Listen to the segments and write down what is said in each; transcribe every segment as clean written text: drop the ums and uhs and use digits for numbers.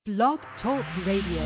Blog Talk Radio.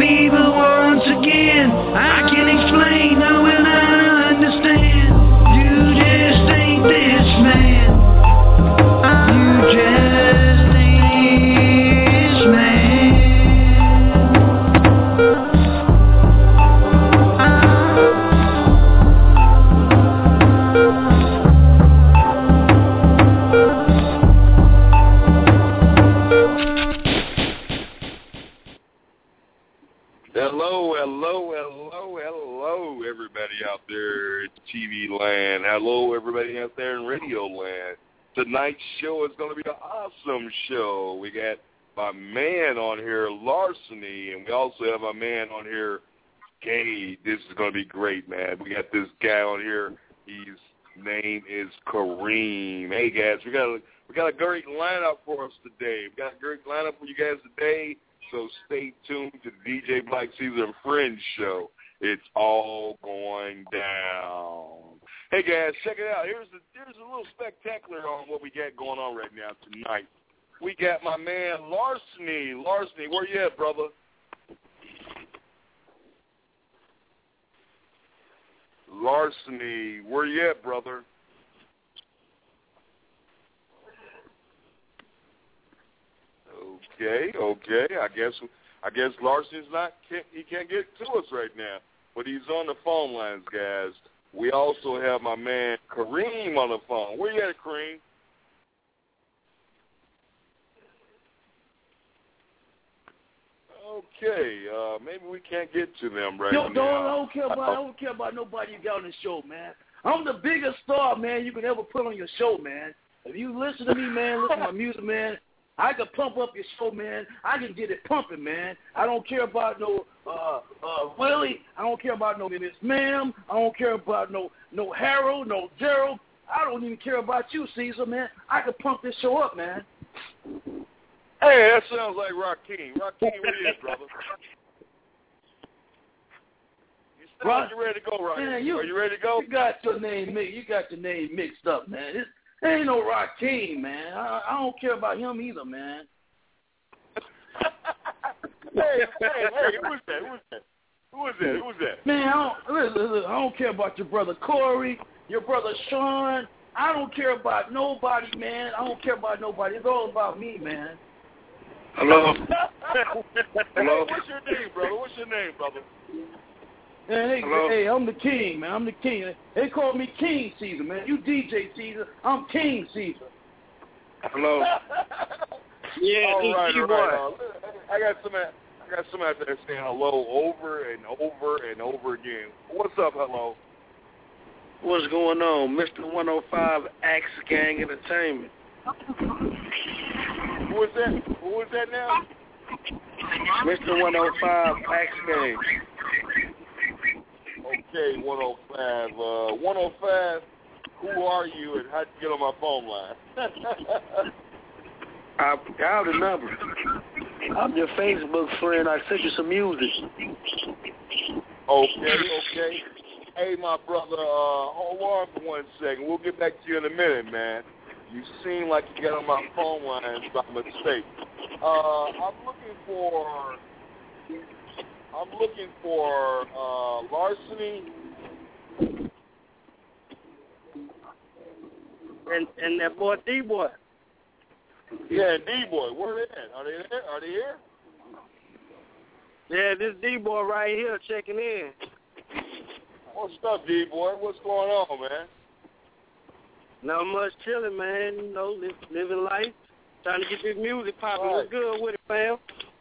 I can explain, now will I understand you. hello, everybody out there in TV land. Hello, everybody out there in radio land. Tonight's show is going to be an awesome show. We got my man on here, Larceny, and we also have my man on here, Gabe. This is going to be great, man. We got this guy on here. His name is Kareem. Hey, guys, we got a great lineup for us today. We got a great lineup for you guys today. So stay tuned to the DJ Black Caesar and Friends show. It's all going down. Hey, guys, check it out. Here's a little spectacular on what we got going on right now tonight. We got my man Larceny. Larceny, where you at, brother? Larceny, where you at, brother? Okay. I guess Larceny's he can't get to us right now, but he's on the phone lines, guys. We also have my man Kareem on the phone. Where you at, Kareem? Okay, maybe we can't get to them right now. I don't care about nobody you got on the show, man. I'm the biggest star, man, you could ever put on your show, man. If you listen to me, man, listen to my music, man, I can pump up your show, man. I can get it pumping, man. I don't care about no Willie. I don't care about no Miss Ma'am. I don't care about no Harold, no Gerald. I don't even care about you, Caesar, man. I can pump this show up, man. Hey, that sounds like Rakeem. Rakeem, where you at, brother? You sound like you're ready to go, Rakeem. Are you ready to go? You got your name mixed up, man. There ain't no Rakeem, man. I don't care about him either, man. Hey, who was that? Man, I don't care about your brother Corey, your brother Sean. I don't care about nobody, man. I don't care about nobody. It's all about me, man. Hello? Hello? What's your name, brother? Hey, I'm the king, man. I'm the king. They call me King Caesar, man. You DJ Caesar. I'm King Caesar. Hello? Yeah, all right. I got some out there saying hello over and over and over again. What's up, hello? What's going on? Mr. 105 Axe Gang Entertainment. Who is that now? Mr. 105 Axe Gang. Okay, 105. 105, who are you and how'd you get on my phone line? I got the number. I'm your Facebook friend. I sent you some music. Okay. Hey, my brother, hold on for 1 second. We'll get back to you in a minute, man. You seem like you got on my phone lines by mistake. I'm looking for Larceny. And that boy D-Boy. Yeah, D-Boy. Where are they at? Are they here? Yeah, this D-Boy right here checking in. What's up, D-Boy? What's going on, man? Not much chilling, man. You know, living life. Trying to get this music popping. Right. What's good with it, fam?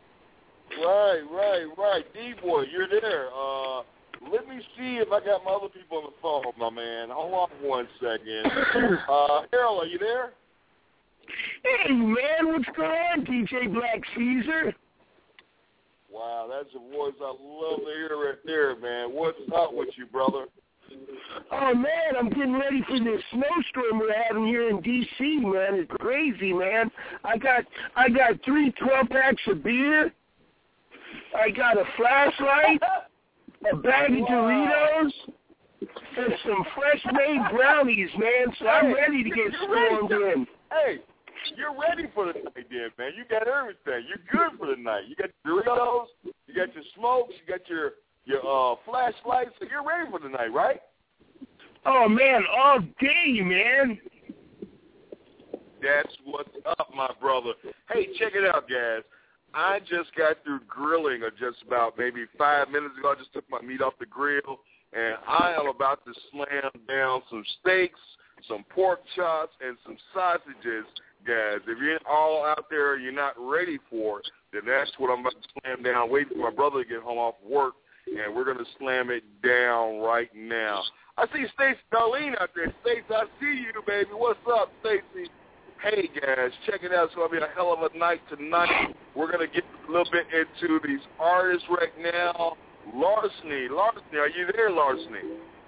Right. D-Boy, you're there. Let me see if I got my other people on the phone, my man. Hold on for 1 second. Harold, are you there? Hey, man, what's going on, DJ Black Caesar? Wow, that's a voice I love to hear right there, man. What's up with you, brother? Oh, man, I'm getting ready for this snowstorm we're having here in D.C., man. It's crazy, man. I got 3 12-packs of beer. I got a flashlight, a bag of Doritos, and some fresh-made brownies, man. So I'm ready to get stormed in. Hey, you're ready for the night, then, man. You got everything. You're good for the night. You got your Doritos, you got your smokes, you got your flashlights. So you're ready for the night, right? Oh, man, all day, man. That's what's up, my brother. Hey, check it out, guys. I just got through grilling just about maybe 5 minutes ago. I just took my meat off the grill, and I am about to slam down some steaks, some pork chops, and some sausages, guys. If you're all out there and you're not ready for it, then that's what I'm about to slam down, waiting for my brother to get home off work. and we're going to slam it down right now. I see Stacey Darlene out there. Stacey, I see you, baby. What's up, Stacey? Hey, guys, check it out. It's going to be a hell of a night tonight. We're going to get a little bit into these artists right now. Larceny, are you there, Larceny?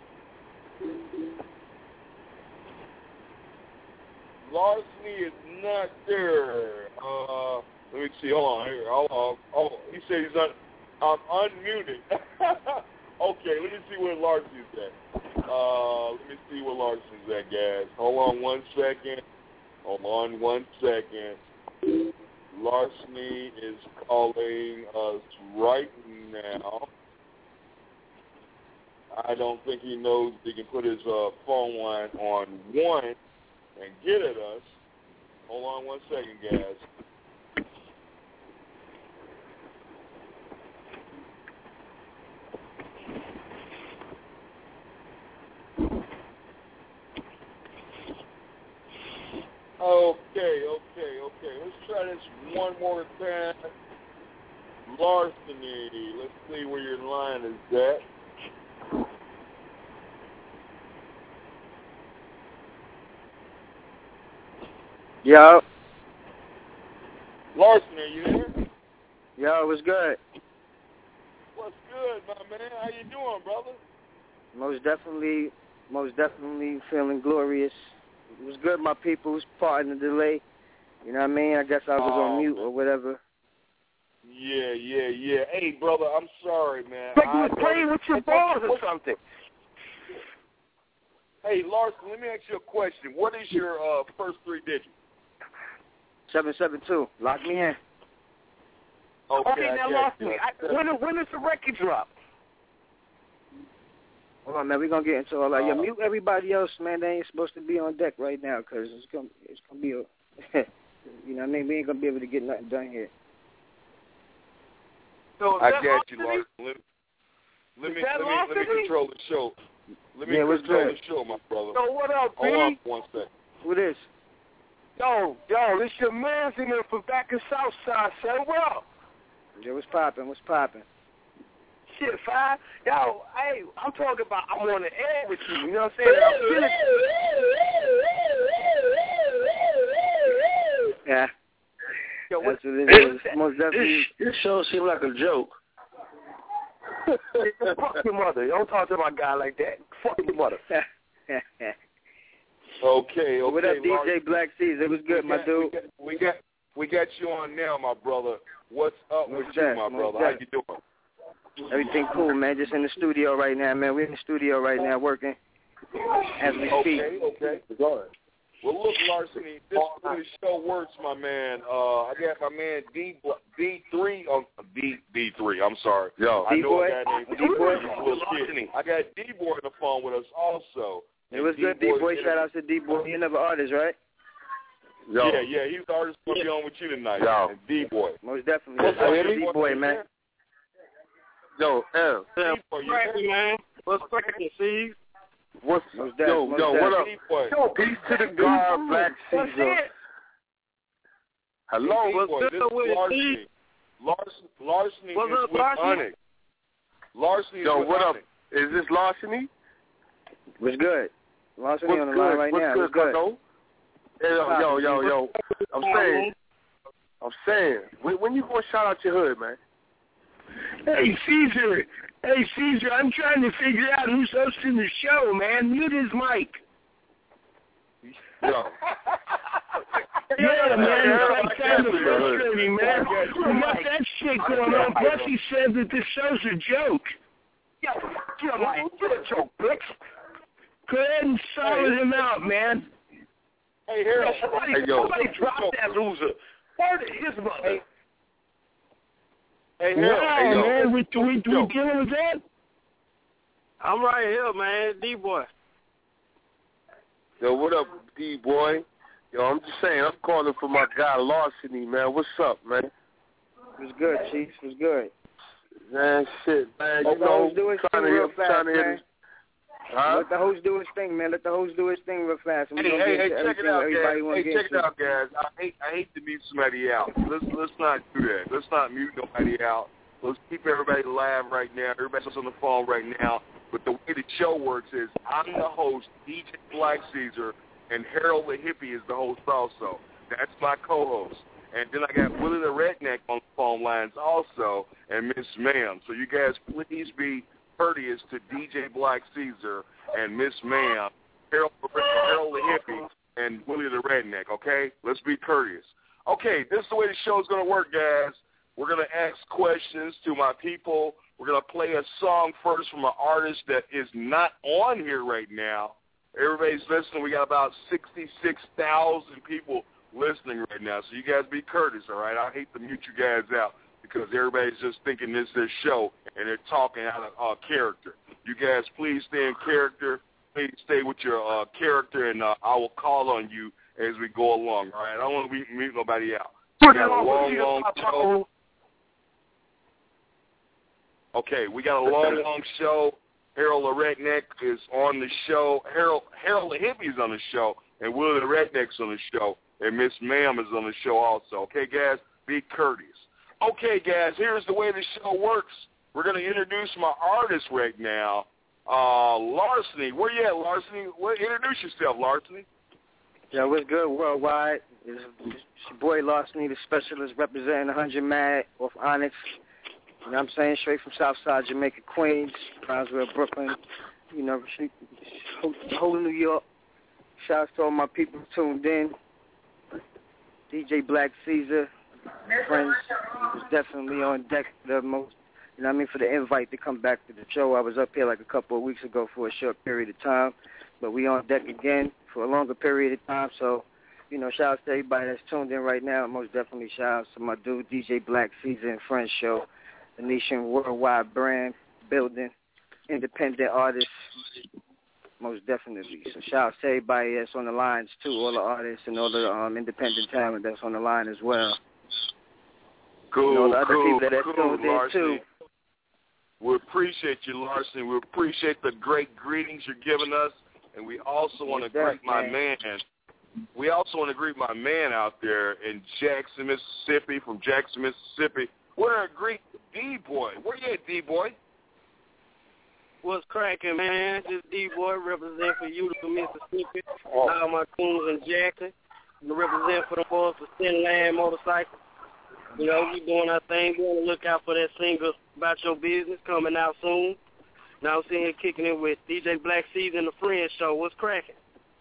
Larceny is not there. Let me see. Hold on. Oh, he said he's unmuted. Okay, let me see where Larceny's at. Let me see where Larceny's at, guys. Hold on one second. Larceny is calling us right now. I don't think he knows he can put his phone line on 1 and get at us. Hold on one second, guys. Okay. Let's try this one more time. Larceny, let's see where your line is at. Yo. Larceny, are you there? Yo, what's good? What's good, my man? How you doing, brother? Most definitely feeling glorious. It was good, my peoples. Pardon the delay. You know what I mean? I guess I was on mute or whatever. Yeah. Hey, brother, I'm sorry, man. Like you was playing with your balls or something. Hey, Larceny, let me ask you a question. What is your first 3 digits? 772. Lock me in. Okay, now Larceny, when does the record drop? Hold on, man. We're going to get into all that. Mute everybody else, man. They ain't supposed to be on deck right now because it's gonna be a, you know what I mean? We ain't going to be able to get nothing done here. So I got you, Larceny. Let me control the show. Let me control the show, my brother. So what up, B? Hold on for 1 second. Who this? Yo, this your man's in there from back in Southside, son. What up? Yo, what's poppin'? Shit, fine. Yo, hey, I'm talking about I'm on the air with you. You know what I'm saying? I'm feeling. Yeah. Yo, that's what it is. Most definitely. This show seems like a joke. Fuck your mother. Don't talk to my guy like that. Fuck your mother. Okay. What up, DJ Black Seas? It was good, my dude. We got you on now, my brother. What's up with you, my brother? How you doing? Everything cool, man. Just in the studio right now, man. We're in the studio right now working as we speak. Okay. Go ahead. Well, look, Larceny, this is how the show works, my man. I got my man D3. I'm sorry. Yo, D-Boy. I got D-Boy on the phone with us also. It was good, D-Boy. Shout out to D-Boy. You're another artist, right? Yo. Yeah. He's the artist going to be on with you tonight. Yo. D-Boy. Most definitely. D-Boy, man. Yo, L. D-Boy, you cracking, man? What's cracking, Steve? What up? Yo, peace to the God, Black Caesar. Hello, what's good with Larceny? Larceny is with Onyx. Larceny is with what Onyx. Up? Is this Larceny? What's good? Larceny on the line right now. What's good? Yo. I'm saying, when you gonna shout out your hood, man? Hey, Caesar, I'm trying to figure out who's hosting the show, man. Mute his mic. Yo. Yeah, man, it's kind of frustrating, man. We got that shit going on. Plus, he said that this show's a joke. Yo, you're a joke, bitch. Go ahead and solid him out, man. Hey, Harold. Somebody drop that loser. Word to his mother. Hey, Harold. Man, we dealing with that? I'm right here, man. D-Boy. Yo, what up, D-Boy? Yo, I'm just saying, I'm calling for my guy Larceny, man. What's up, man? What's good, Chief? What's good? Man, shit, man. Let the host do his thing real fast, man. Huh? Let the host do his thing, man. Let the host do his thing real fast. Hey, check it out, guys. I hate to mute somebody out. Let's not do that. Let's not mute nobody out. Let's keep everybody live right now. Everybody's on the phone right now. But the way the show works is I'm the host, DJ Black Caesar, and Harold the Hippie is the host also. That's my co-host. And then I got Willie the Redneck on the phone lines also, and Miss Ma'am. So you guys please be courteous to DJ Black Caesar and Miss Ma'am, Harold the Hippie, and Willie the Redneck, okay? Let's be courteous. Okay, this is the way the show's going to work, guys. We're going to ask questions to my people. We're going to play a song first from an artist that is not on here right now. Everybody's listening. We got about 66,000 people listening right now, so you guys be courteous, all right? I hate to mute you guys out because everybody's just thinking this is their show, and they're talking out of character. You guys please stay in character. Please stay with your character, and I will call on you as we go along, all right? I don't want to mute nobody out. We got a long show. Okay, we got a long show. Harold the Redneck is on the show. Harold the Hippie is on the show, and Willie the Redneck's on the show, and Miss Ma'am is on the show also. Okay, guys, be courteous. Okay, guys, here's the way the show works. We're going to introduce my artist right now, Larceny. Where you at, Larceny? Introduce yourself, Larceny. Yeah, what's good worldwide? It's your boy Larceny, the specialist representing 100 Mad off Onyx. You know what I'm saying? Straight from Southside Jamaica, Queens, Brownsville, Brooklyn, you know, the whole New York. Shouts to all my people tuned in. DJ Black Caesar, friends, was definitely on deck the most, you know what I mean, for the invite to come back to the show. I was up here like a couple of weeks ago for a short period of time, but we on deck again for a longer period of time. So, you know, shout out to everybody that's tuned in right now. Most definitely shout out to my dude, DJ Black Caesar and Friends Show. The nation worldwide brand, building, independent artists, most definitely. So shout out to everybody that's on the lines, too, all the artists and all the independent talent that's on the line as well. Cool, and all the other people that's tuned in, Larceny. too. We appreciate you, Larceny. We appreciate the great greetings you're giving us, and we also want to greet my man. We also want to greet my man out there in Jackson, Mississippi, from Jackson, Mississippi. We're going to greet D-Boy. Where you at, D-Boy? What's cracking, man? This D-Boy represent for Utica, Mississippi. All my coons in Jackson. We represent for the boys for Sin Land Motorcycle. You know, we doing our thing. We're on the lookout for that single About Your Business coming out soon. Now I'm sitting here kicking it with DJ Black Caesar and the Friends Show. What's cracking?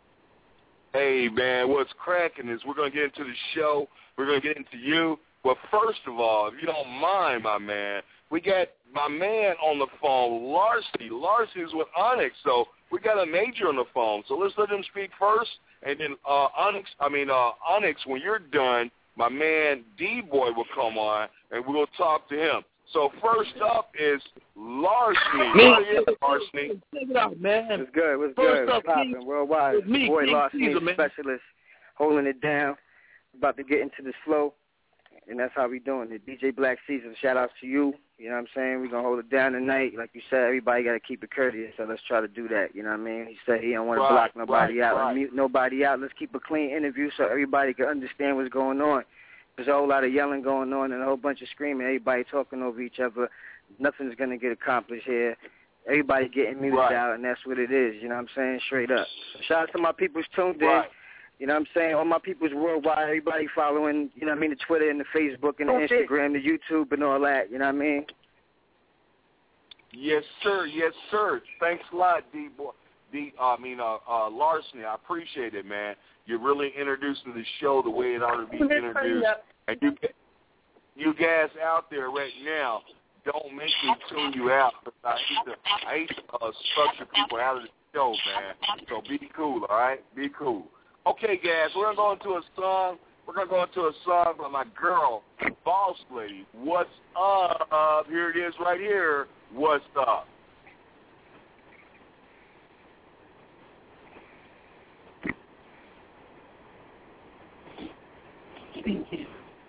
Hey, man, what's cracking is we're going to get into the show. We're going to get into you. But first of all, if you don't mind, my man, we got my man on the phone, Larceny. Larceny's with Onyx, so we got a major on the phone. So let's let him speak first, and then Onyx, when you're done, my man D-Boy will come on, and we'll talk to him. So first up is Larceny. Larceny. Check it out, man. What's good? What's First good? up, Popping worldwide. it's me, Boy King Larceny, Caesar, man. specialist, holding it down. About to get into this flow. And that's how we doing it. DJ Black Caesar, shout out to you. You know what I'm saying? We're going to hold it down tonight. Like you said, everybody got to keep it courteous, so let's try to do that. You know what I mean? He said he don't want to block nobody out and mute nobody out. Let's keep a clean interview so everybody can understand what's going on. There's a whole lot of yelling going on and a whole bunch of screaming, everybody talking over each other. Nothing's going to get accomplished here. Everybody getting muted out, and that's what it is. You know what I'm saying? Straight up. So shout out to my people's tuned in. You know what I'm saying? All my people's worldwide, everybody following, you know what I mean, the Twitter and the Facebook and the Instagram, the YouTube and all that, you know what I mean? Yes, sir. Yes, sir. Thanks a lot, D-Boy. Larceny, I appreciate it, man. You're really introducing the show the way it ought to be introduced. And you guys out there right now, don't make me tune you out. I hate to structure people out of the show, man. So be cool, all right? Be cool. Okay, guys, we're going to go into a song. We're going to go into a song by my girl, Boss Lady. What's up? Here it is right here. What's up? Thank you.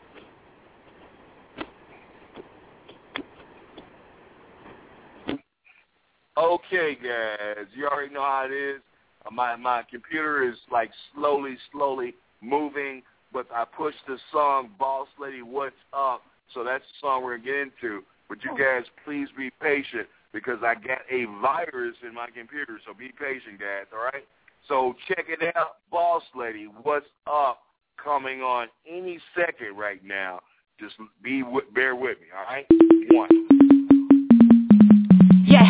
Okay, guys, you already know how it is. My computer is like slowly moving, but I pushed the song Boss Lady, What's Up? So that's the song we're going to get into. But you guys, please be patient because I got a virus in my computer, so be patient, guys, all right? So check it out. Boss Lady, what's up? Coming on any second right now. Just bear with me, all right? One. Yeah.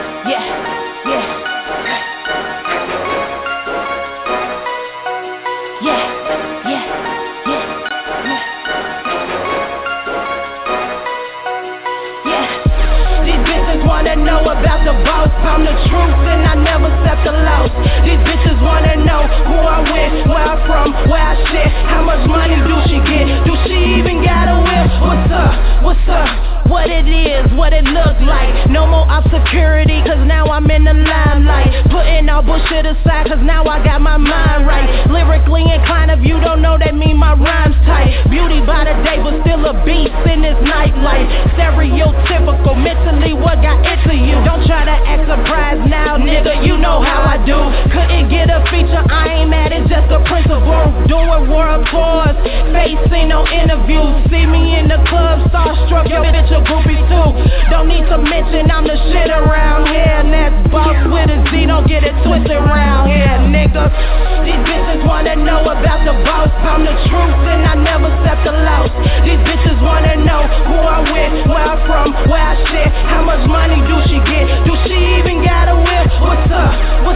These bitches wanna know about the boss. I'm the truth and I never accept the loss. These bitches wanna know who I'm with, where I'm from, where I shit. How much money do she get? Do she even got a whip? What's up? What it is, what it looks like. No more op security, cause now I'm in the limelight. Putting all bullshit aside, cause now I got my mind right. Lyrically inclined, if you don't know, that mean my rhyme's tight. Beauty by the day, but still a beast in this nightlife. Stereotypical, mentally what got into you? Don't try to act surprised now, nigga, you know how I do. Couldn't get a feature, I ain't mad, it's just a principle. Doing world tours, facing no interviews. See me in the club, starstruck, yo bitch a groupie too. Don't need to mention I'm the shit around here. And that's boss with a Z, don't get it twisted around here, nigga. These bitches wanna know about the boss. I'm the truth and I never accept the loss. These bitches wanna know who I'm with, where I'm from, where I shit. How much money do she get? Do she even got a whip? What's up?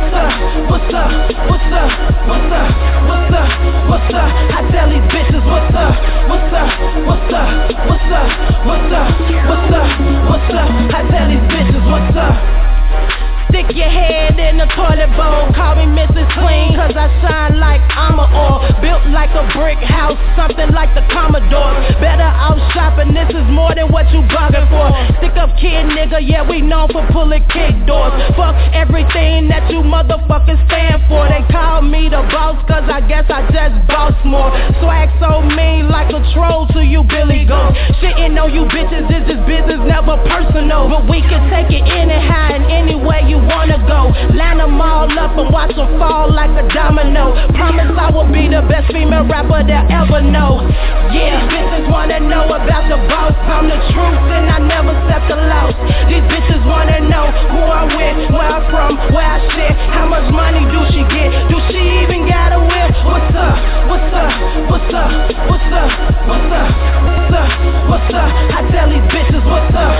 I tell these bitches what's up? I tell these bitches what's up? Stick your head in the toilet bowl. Call me Mrs. Clean, cause I shine like I'm a oil. Built like a brick house, something like the Commodore. Better out shopping, this is more than what you bugging for. Stick up kid nigga, yeah we known for pulling kick doors. Fuck everything that you motherfuckers stand for. They call me the boss, cause I guess I just boss more. Swag so mean like a troll to you Billy Goat. Shitting on you bitches is just business, never personal. But we can take it anyhow and anywhere you wanna go. Line them all up and watch them fall like a domino. Promise I will be the best female rapper they'll ever know. Yeah, bitches wanna know about the boss. I'm the truth and I never accept the loss. These bitches wanna know who I'm with, where I'm from, where I shit. How much money do she get? Do she even got a whip? What's up? I tell these bitches what's up?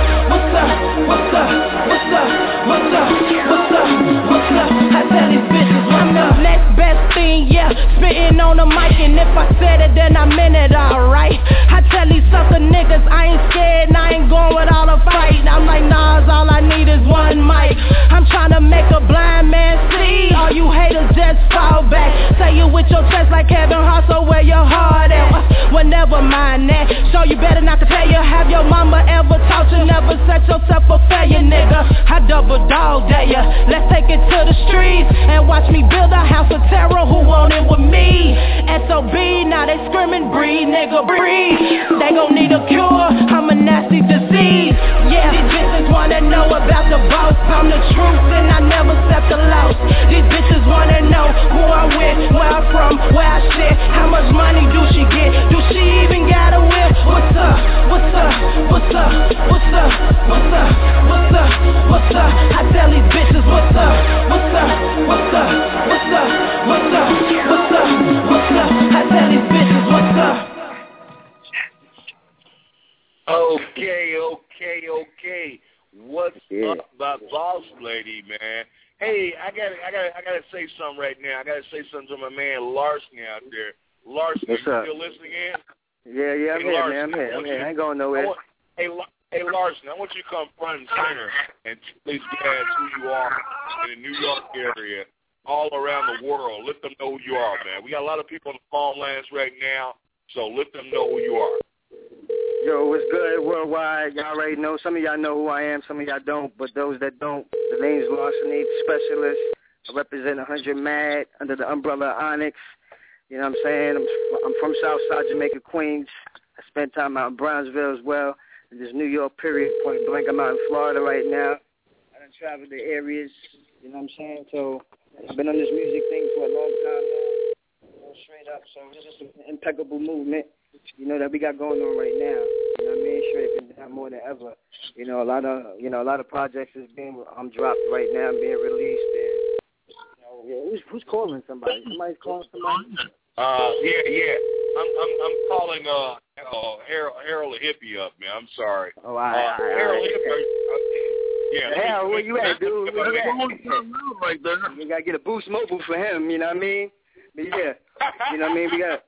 I tell these bitches what's up? Next best thing, yeah, spitting on the mic, and if I said it, then I meant it, alright. I tell these sucker niggas I ain't scared and I ain't going with all the fight. I'm like, Nas, all I need is one mic. I'm trying to make a blind man see. All you haters just fall back. Say you with your chest like Kevin Hart, so where your heart at? Well, never mind that. So you better not to tell you. Have your mama ever taught you never set yourself for failure, nigga? I double dog dare ya. Let's take it to the streets and watch me build a house of terror. Who want it with me? SOB, now they screaming breathe, nigga, breathe. They gon' need a cure, I'm a nasty disease. Yeah, these bitches wanna know about the boss. I'm the truth and I never accept the loss. These bitches wanna know who I'm with, where I'm from, where I shit. How much money do she get? Do she even got a whip? What's up? I tell these bitches what's up? I tell these bitches what's up? Okay. What's up, my boss lady, man? Hey, I gotta say something right now. I gotta say something to my man Larson out there. Larson, what's you up? still listening in? Yeah, I'm here, man. I'm here. I ain't going nowhere. Hey, Larson, I want you to come front and center and tell these guys who you are in the New York area, all around the world. Let them know who you are, man. We got a lot of people on the phone lines right now, so let them know who you are. Yo, what's good worldwide? Y'all already know. Some of y'all know who I am. Some of y'all don't. But those that don't, the name's Larceny Specialist. I represent 100 Mad under the umbrella of Onyx. You know what I'm saying? I'm from Southside Jamaica, Queens. I spent time out in Brownsville as well. In this New York period, point blank. I'm out in Florida right now. I done traveled the areas. You know what I'm saying? So I've been on this music thing for a long time now. Straight up. So it's just an impeccable movement, you know, that we got going on right now. You know what I mean? Straight down more than ever. You know, a lot of projects is being dropped right now, being released. And you know, who's calling somebody? Somebody's calling somebody. Yeah. I'm calling Harold Hippie up, man. I'm sorry. Oh, Harold Hippie. Yeah. Harold, where you at, dude? Where you at? Right there. You gotta get a Boost Mobile for him. You know what I mean? But yeah. You know what I mean? We got.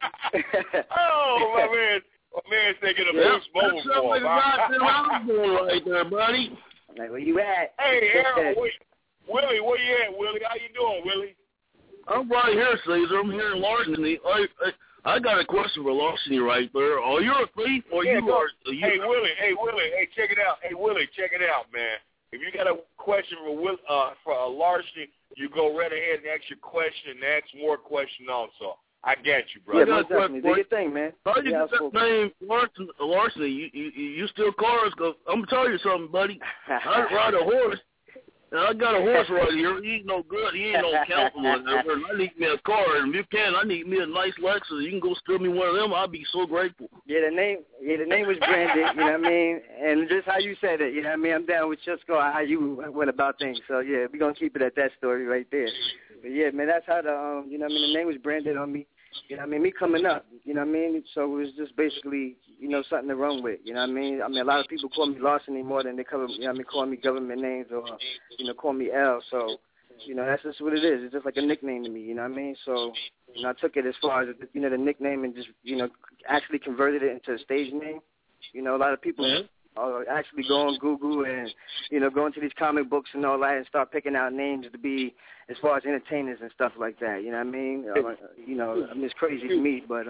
Oh, my man's taking a Boost Mobile for him. Right there, buddy. Like, where you at? Hey, Harold, Willie, where you at, Willie? How you doing, Willie? I'm right here, Caesar. I'm here in Larceny. I got a question for Larceny right there. Are you a thief or Hey, Willie, check it out. Hey, Willie, check it out, man. If you got a question for Larceny, you go right ahead and ask your question and ask more questions also. I got you, brother. Yeah, most definitely. Do your thing, man. How you get that name Larceny? You steal cars? Cause I'm going to tell you something, buddy. I ride a horse. Now, I got a horse right here. He ain't no good. He ain't no countable. I need me a car, and if you can, I need me a nice Lexus. You can go steal me one of them. I'll be so grateful. Yeah, the name was branded. You know what I mean? And just how you said it. You know what I mean? I'm down with just how you went about things. So yeah, we're gonna keep it at that story right there. But yeah, man, that's how the you know what I mean? The name was branded on me. You know what I mean? Me coming up, you know what I mean? So it was just basically, you know, something to run with, you know what I mean? I mean, a lot of people call me Larceny more than they call, you know what I mean, call me government names or, you know, call me L. So, you know, that's just what it is. It's just like a nickname to me, you know what I mean? So, you know, I took it as far as, you know, the nickname and just, you know, actually converted it into a stage name. You know, a lot of people actually go on Google and, you know, go into these comic books and all that and start picking out names to be as far as entertainers and stuff like that. You know what I mean? You know, I mean, it's crazy to me, but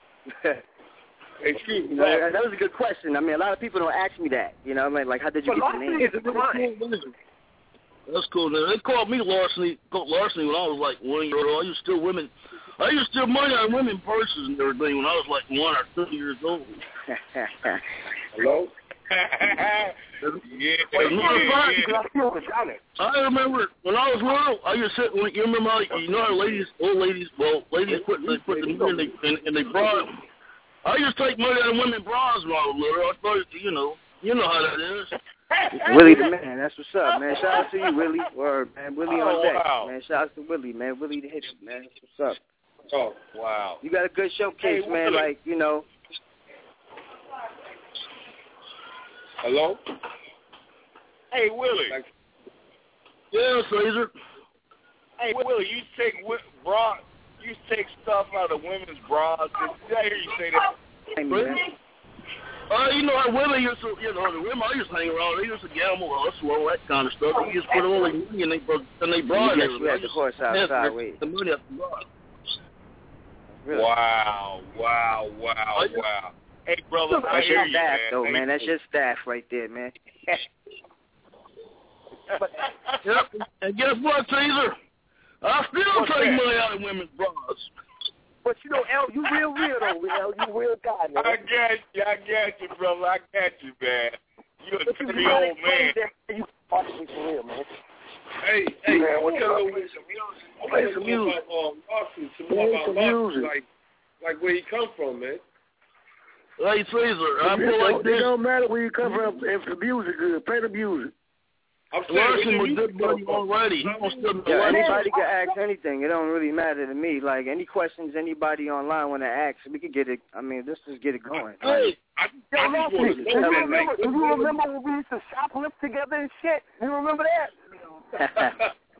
excuse me. You know, that was a good question. I mean, a lot of people don't ask me that. You know, I mean, like, how did you get your name? That's cool. Now, they called me Larceny when I was like 1 year old. I used to steal money out of women's purses and everything when I was like 1 or 2 years old. Hello? I remember when I was little, I used to sit. You remember how how ladies put the money in they bra. I used to take money out of women's bras when I was little. I thought, you know how that is. Willie the man, that's what's up, man. Shout out to you, Willie. Word, man. Willie on deck, man. Shout out to Willie, man. Willie the hit, man. That's what's up. Oh, wow. You got a good showcase, man. Like, you know. Hello? Hey, Willie. Yeah, Caesar. Hey, Willie, you take stuff out of women's bras. Did I hear you say that? Hey, man. You know how women used to, the women I used to hang around, they used to gamble, hustle, all that kind of stuff. They used to put all their money in they bra. You had the horse outside, wait. The money out the bra. Really? Wow. Hey, brother, that's your staff, man. Though, man. That's your staff right there, man. Yep. And guess what, Caesar? I still take money out of women's bras. But you know, L, you real though, L. You real guy, man. I got you, brother. I got you, man. You're a dirty old man. You possibly for real, man. Hey, man, what kind of play some music? Some music. Like where he come from, man. Hey, Caesar, I feel like this. It don't matter where you come from if the music good. Play the music. Larceny was good buddy already. Anybody can ask anything. It don't really matter to me. Like, any questions anybody online want to ask, we can get it. I mean, let's just get it going. Hey, do you remember when we used to shoplift together and shit? You remember that?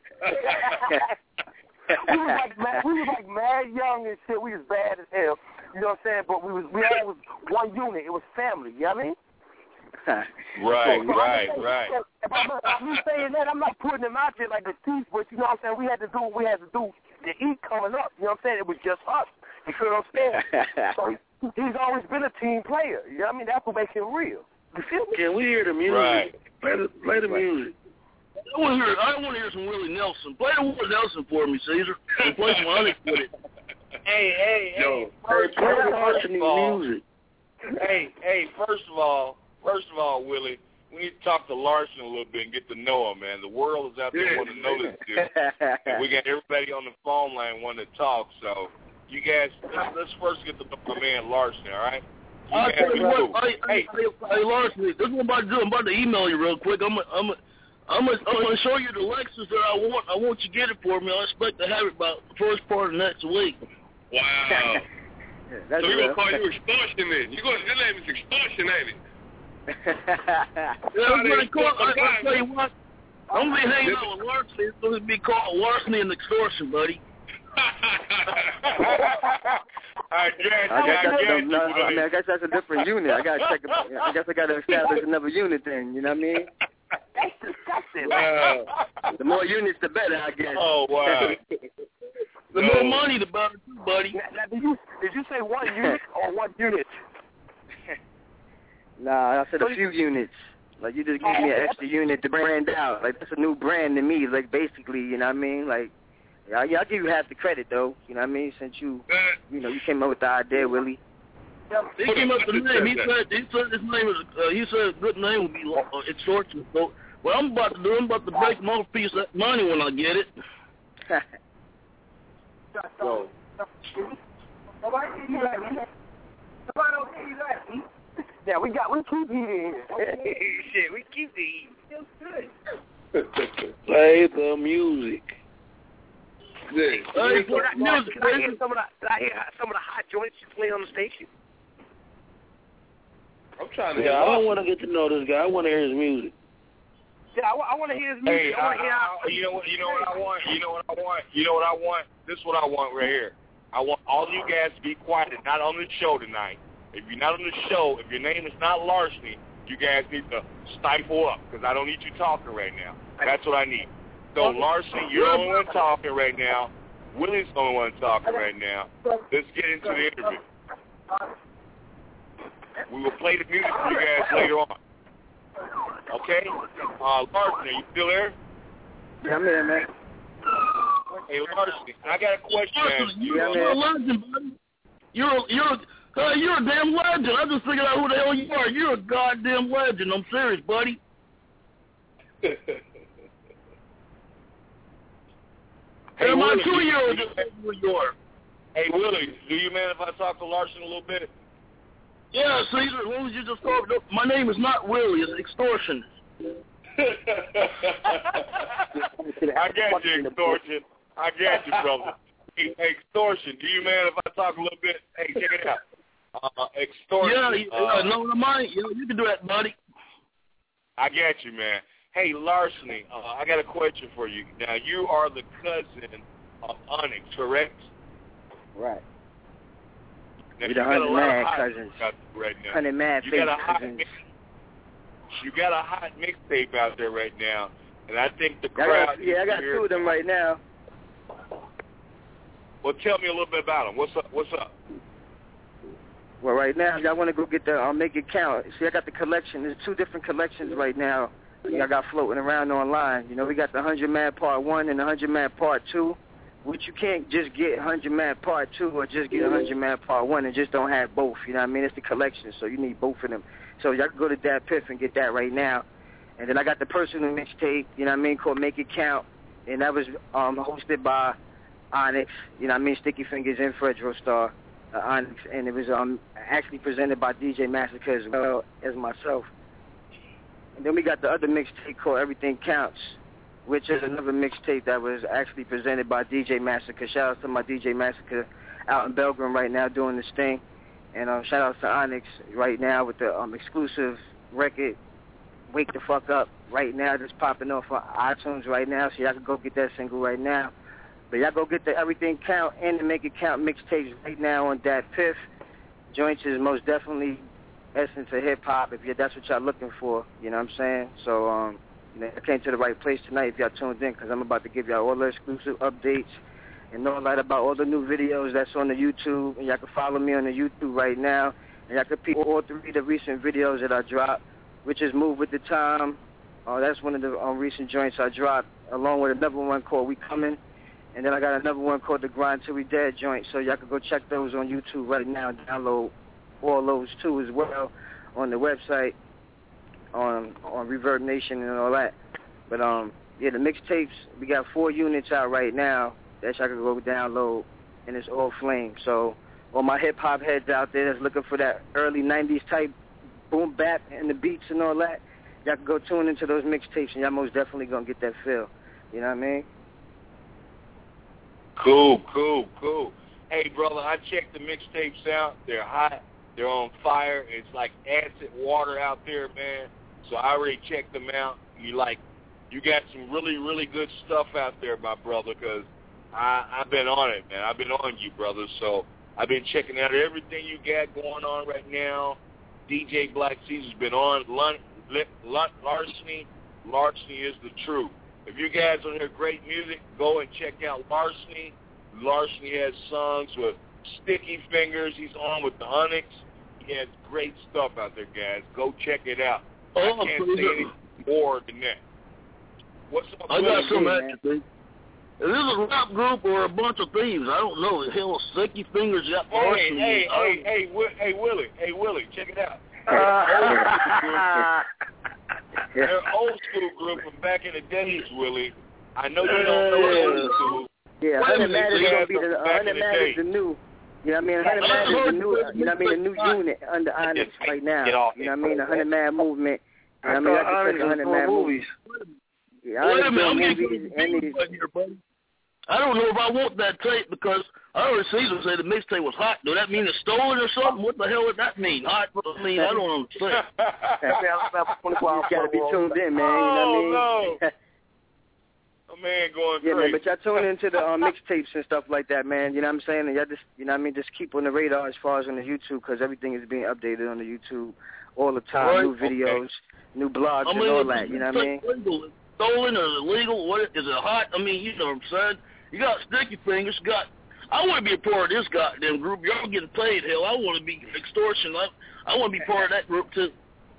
we was like mad young and shit. We was bad as hell. You know what I'm saying? But we all was one unit. It was family. You know what I mean? Right. If I'm saying that, I'm not putting him out there like a thief, but you know what I'm saying? We had to do what we had to do to eat coming up. You know what I'm saying? It was just us. You feel what I'm saying? So he's always been a team player. You know what I mean? That's what makes him real. You feel me? Can we hear the music? Right. Play the music. I want to hear some Willie Nelson. Play the Willie Nelson for me, Caesar. And play some honey with it. Hey. Play the music. Hey, first of all, Willie, we need to talk to Larceny a little bit and get to know him, man. The world is out there wanting to know this dude. And we got everybody on the phone line wanting to talk. So you guys, let's first get to know my man Larceny, all right? I'll tell you what. Hey, Larson, this is what I'm about to do. I'm about to email you real quick. I'm gonna show you the Lexus that I want. I want you to get it for me. I expect to have it about the first part of next week. Wow. So we're going to call you extortion then. Your name is extortion, ain't it? Yeah, I'm going to call, I'll tell you what, I'm going to be hanging out with Larceny. It's going to be called Larceny and Extortion, buddy. I guess that's a different unit. I guess I got to establish another unit then, you know what I mean? That's disgusting. Wow. The more units, the better, I guess. Oh, wow. The more money, the better, too, buddy. Now, did you say one unit or one unit? Nah, I said a few units. Like, you just give me an extra unit to brand out. Like, that's a new brand to me. Like, basically, you know what I mean? Like, I'll give you half the credit, though. You know what I mean? Since you came up with the idea, Willie. He came up with the name. He said his name is. He said a good name would be Extortion. So, what I'm about to do, I'm about to break him off a piece of that money when I get it. So. Yeah, we keep eating. Shit, we keep eating. Play the music. Yes. Can I hear some of the hot joints you play on the station? I'm trying to. Yeah, I don't want to get to know this guy. I want to hear his music. Yeah, I want to hear his music. Hey, you know what I want? This is what I want right here. I want all you guys to be quiet and not on the show tonight. If you're not on the show, if your name is not Larceny, you guys need to stifle up because I don't need you talking right now. That's what I need. So, Larceny, you're the only one talking right now. Willie's the only one talking right now. Let's get into the interview. We will play the music for you guys later on. Okay? Larceny, are you still there? Yeah, I'm here, man. Hey, Larceny, I got a question, man. You're a legend, buddy. You're a damn legend. I just figured out who the hell you are. You're a goddamn legend. I'm serious, buddy. Hey, my 2-year-old just said who you are. Hey, Willie, do you mind if I talk to Larceny a little bit? Yeah, see, as long as you just call it, my name is not Willie, it's Extortion. I got you, Extortion. I got you, brother. Hey, Extortion, do you mind if I talk a little bit? Hey, check it out. Extortion. Yeah, no, you can do that, buddy. I got you, man. Hey, Larceny, I got a question for you. Now, you are the cousin of Onyx, correct? Right. Now, We're the 100 Mad cousins. Right now. 100 Mad cousins. You got a hot mixtape out there right now, and I think the crowd... I got 2 of them right now. Well, tell me a little bit about them. What's up? Well, right now, y'all want to go get the Make It Count. See, I got the collection. There's 2 different collections right now I got floating around online. You know, we got the 100 Mad Part 1 and the 100 Mad Part 2, which you can't just get 100 Mad Part 2 or just get 100 Mad Part 1 and just don't have both. You know what I mean? It's the collection, so you need both of them. So y'all can go to Dat Piff and get that right now. And then I got the personal mixtape, you know what I mean, called Make It Count, and that was hosted by Onyx, you know what I mean, Sticky Fingers and Fredro Star, Onyx, and it was actually presented by DJ Massacre as well as myself. And then we got the other mixtape called Everything Counts, which is another mixtape that was actually presented by DJ Massacre. Shout out to my DJ Massacre out in Belgium right now doing this thing. And shout out to Onyx right now with the exclusive record, Wake the Fuck Up, right now, that's popping off on iTunes right now, so y'all can go get that single right now. But y'all go get the Everything Count and the Make It Count mixtapes right now on Dat Piff. Joints is most definitely essence of hip-hop, if that's what y'all looking for, you know what I'm saying? So, I came to the right place tonight if y'all tuned in, because I'm about to give y'all all the exclusive updates and know a lot about all the new videos that's on the YouTube. And y'all can follow me on the YouTube right now. And y'all can peep all 3 of the recent videos that I dropped, which is Move With The Time. That's one of the recent joints I dropped, along with another one called We Coming. And then I got another one called The Grind Till We Dead joint. So y'all can go check those on YouTube right now and download all those too as well on the website, on Reverb Nation and all that. But the mixtapes, we got 4 units out right now that y'all can go download, and it's all flame. So all my hip-hop heads out there that's looking for that early 90s type boom bap and the beats and all that, y'all can go tune into those mixtapes, and y'all most definitely going to get that feel. You know what I mean? Cool. Hey, brother, I checked the mixtapes out. They're hot. They're on fire. It's like acid water out there, man. So I already checked them out. You got some really, really good stuff out there, my brother, because I've been on it, man. I've been on you, brother. So I've been checking out everything you got going on right now. DJ Black Caesar's been on. Larceny is the truth. If you guys want to hear great music, go and check out Larceny. Larceny has songs with Sticky Fingers. He's on with the Onyx. He has great stuff out there, guys. Go check it out. I can't say any more than that. What's up? I got some extra things. Is this a rap group or a bunch of thieves? I don't know. Hell, Sticky Fingers got Larceny. Hey, Willie, check it out. They're an old school group from back in the days, Willie. I know you don't know old school. Yeah, 100 Mad is going to be the 100 Mad is the new. You know what I mean? 100 Mad is the new. You know what I mean? A new unit under Onyx right now. You know what I mean? The 100 Mad movement. You know what I mean? That's the 100 Mad movies. Yeah, wait a minute, I'm getting here, buddy. I don't know if I want that tape because I heard Caesar say the mixtape was hot. Does that mean it's stolen or something? What the hell would that mean? Hot? I mean, I don't understand. You got to be tuned in, man. You know what I mean? A man going crazy. Yeah, man, but y'all tune into the mixtapes and stuff like that, man. You know what I'm saying? And y'all just, you know what I mean, just keep on the radar as far as on the YouTube because everything is being updated on the YouTube all the time. Right. New videos, new blogs, and all that. You know what I mean? Stolen or illegal? What is it hot? I mean, you know what I'm saying? You got Sticky Fingers. I want to be a part of this goddamn group. Y'all getting paid. Hell, I want to be extortion. I want to be part of that group too.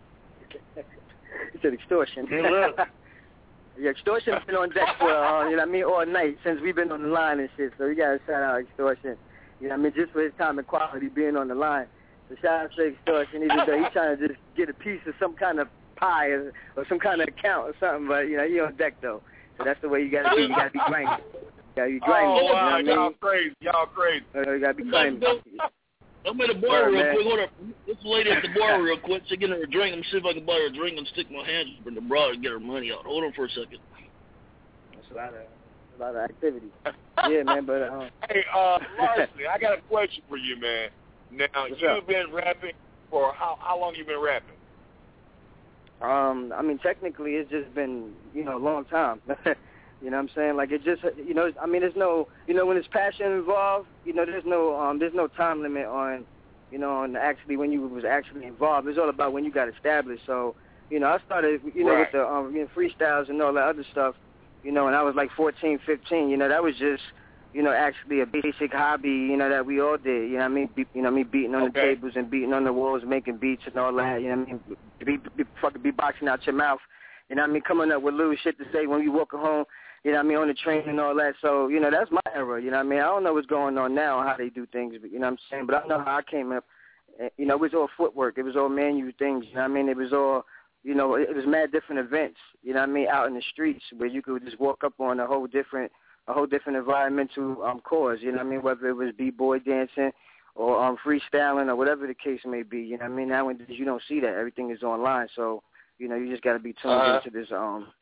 You said extortion. Yeah, extortion's been on deck for you know what I mean, all night since we've been on the line and shit. So you gotta shout out Extortion. You know what I mean, just for his time and quality being on the line. So shout out to Extortion, even though he's trying to just get a piece of some kind of pie or some kind of account or something. But you know, he on deck though. So that's the way you gotta be. You gotta be grinding. You gotta be grinding. Oh wow, you know what I mean? y'all crazy. You gotta be grinding. I'm at the bar real quick. Hold up. This lady at the bar real quick. She getting her a drink. I'm gonna see if I can buy her a drink and stick my hands in the bra and get her money out. Hold on for a second. That's a lot of activity. Yeah, man. But hey, Larceny, I got a question for you, man. Now you've been rapping for how long? You been rapping? I mean, technically, it's just been a long time. You know what I'm saying? Like, it just, I mean, there's no, when there's passion involved, there's no time limit on, on actually when you was actually involved. It's all about when you got established. So, I started, with the freestyles and all that other stuff, when I was like 14, 15. That was just, actually a basic hobby, that we all did. You know what I mean? Beating on the tables and beating on the walls, making beats and all that. You know what I mean? Fucking beatboxing out your mouth. You know what I mean? Coming up with little shit to say when you walking home. You know what I mean, on the train and all that. So, that's my era, you know what I mean? I don't know what's going on now and how they do things, but, you know what I'm saying? But I know how I came up. It was all footwork. It was all manual things, you know what I mean? It was all, it was mad different events, you know what I mean, out in the streets where you could just walk up on a whole different environmental cause, you know what I mean? Whether it was b-boy dancing or freestyling or whatever the case may be, you know what I mean? Nowadays you don't see that. Everything is online. So, you just got to be tuned into this,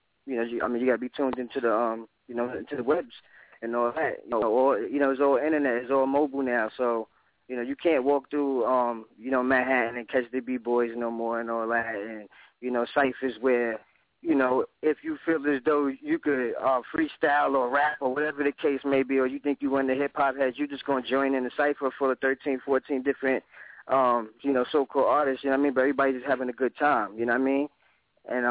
you got to be tuned into the, into the webs and all that. It's all internet. It's all mobile now. So, you can't walk through, Manhattan and catch the B-boys no more and all that. And, ciphers where, if you feel as though you could freestyle or rap or whatever the case may be, or you think you want the hip-hop heads, you're just going to join in the cipher full of 13, 14 different, so-called artists, you know what I mean? But everybody's just having a good time, you know what I mean? And,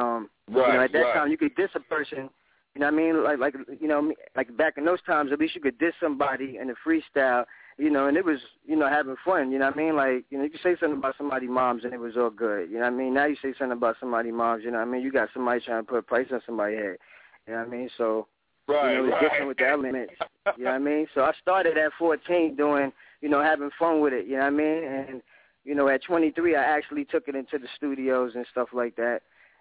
at that time, you could diss a person, you know what I mean? Like back in those times, at least you could diss somebody in a freestyle, and it was, having fun, you know what I mean? Like, you could say something about somebody's moms and it was all good, you know what I mean? Now you say something about somebody's moms, you know what I mean? You got somebody trying to put a price on somebody's head, you know what I mean? So, it's different with the elements, you know what I mean? So I started at 14 doing, having fun with it, you know what I mean? And, at 23, I actually took it into the studios and stuff like that.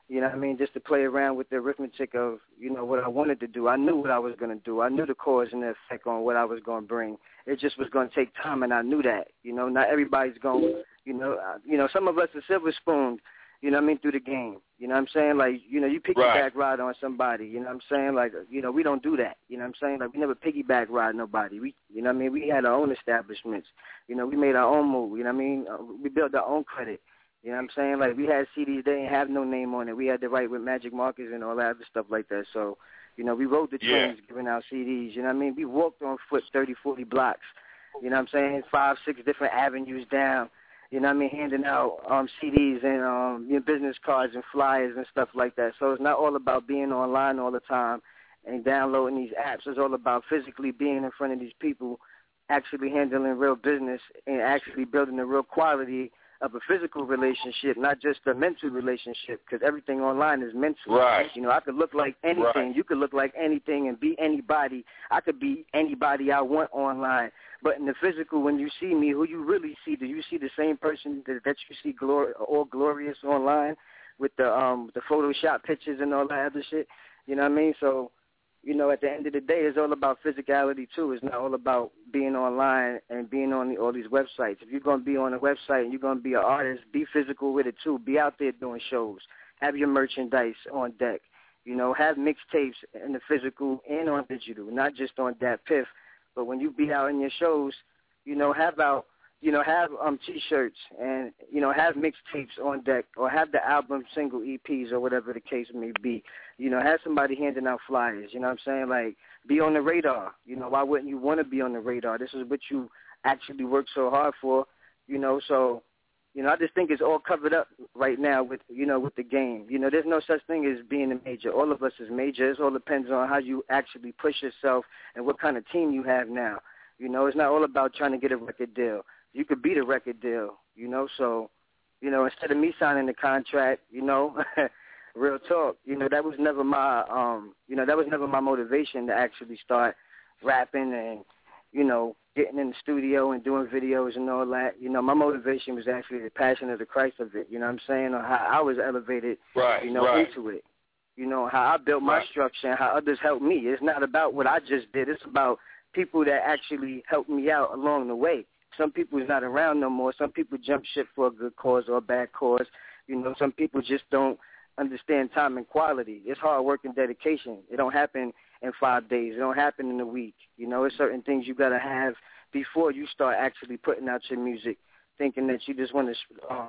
You know what I mean? Just to play around with the arithmetic of, you know, what I wanted to do. I knew what I was going to do. I knew the cause and the effect on what I was going to bring. It just was going to take time, and I knew that. You know, not everybody's going, you know, some of us are silver spooned, you know what I mean, through the game. You know what I'm saying? Like, you know, you piggyback ride on somebody. You know what I'm saying? Like, you know, we don't do that. You know what I'm saying? Like, we never piggyback ride nobody. We, you know what I mean? We had our own establishments. You know, we made our own move. You know what I mean? We built our own credit. You know what I'm saying? Like, we had CDs, they didn't have no name on it. We had to write with magic markers and all that other stuff like that. So, you know, we rode the trains giving out CDs. You know what I mean? We walked on foot 30, 40 blocks. You know what I'm saying? 5, 6 different avenues down. You know what I mean? Handing out CDs and your business cards and flyers and stuff like that. So it's not all about being online all the time and downloading these apps. It's all about physically being in front of these people, actually handling real business and actually building a real quality of a physical relationship, not just a mental relationship, because everything online is mental. Right. You know, I could look like anything. Right. You could look like anything and be anybody. I could be anybody I want online. But in the physical, when you see me, who you really see, do you see the same person that you see all glorious online with the Photoshop pictures and all that other shit? You know what I mean? So, you know, at the end of the day, it's all about physicality, too. It's not all about being online and being on all these websites. If you're going to be on a website and you're going to be an artist, be physical with it, too. Be out there doing shows. Have your merchandise on deck. You know, have mixtapes in the physical and on digital, not just on that piff. But when you be out in your shows, you know, have T-shirts and, you know, have mixtapes on deck or have the album, single EPs or whatever the case may be. You know, have somebody handing out flyers, you know what I'm saying? Like, be on the radar. You know, why wouldn't you want to be on the radar? This is what you actually work so hard for, you know. So, you know, I just think it's all covered up right now with, you know, with the game. You know, there's no such thing as being a major. All of us is major. It all depends on how you actually push yourself and what kind of team you have now. You know, it's not all about trying to get a record deal. You could beat a record deal, you know. So, you know, instead of me signing the contract, you know, real talk, you know, that was never my, my motivation to actually start rapping and, you know, getting in the studio and doing videos and all that. You know, my motivation was actually the passion of the Christ of it, you know what I'm saying, or how I was elevated, into it. You know, how I built my structure and how others helped me. It's not about what I just did. It's about people that actually helped me out along the way. Some people is not around no more. Some people jump ship for a good cause or a bad cause. You know, some people just don't understand time and quality. It's hard work and dedication. It don't happen in 5 days. It don't happen in a week. You know, it's certain things you got to have before you start actually putting out your music, thinking that you just want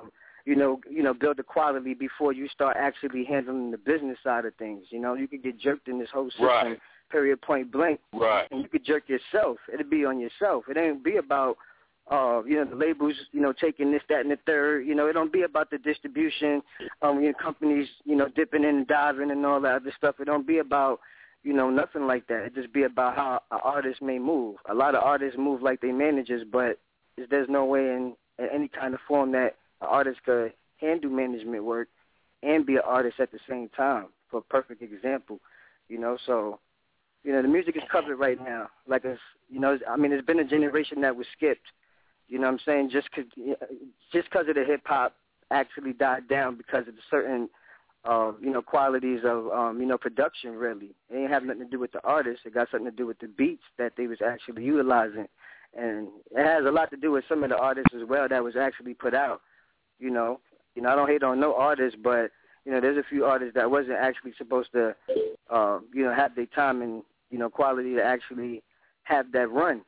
to, build the quality before you start actually handling the business side of things. You know, you could get jerked in this whole system, period, point blank. Right. And you could jerk yourself. It'll be on yourself. It ain't be about, the labels, taking this, that, and the third. You know, it don't be about the distribution, companies, dipping in and diving and all that other stuff. It don't be about, nothing like that. It just be about how an artist may move. A lot of artists move like they managers, but there's no way in any kind of form that an artist could handle management work and be an artist at the same time, for a perfect example. So, the music is covered right now. Like, it's been a generation that was skipped. You know what I'm saying? Just because of the hip-hop actually died down because of the certain, qualities of, production, really. It ain't have nothing to do with the artists. It got something to do with the beats that they was actually utilizing. And it has a lot to do with some of the artists as well that was actually put out. I don't hate on no artists, but, there's a few artists that wasn't actually supposed to, have their time and, quality to actually have that run.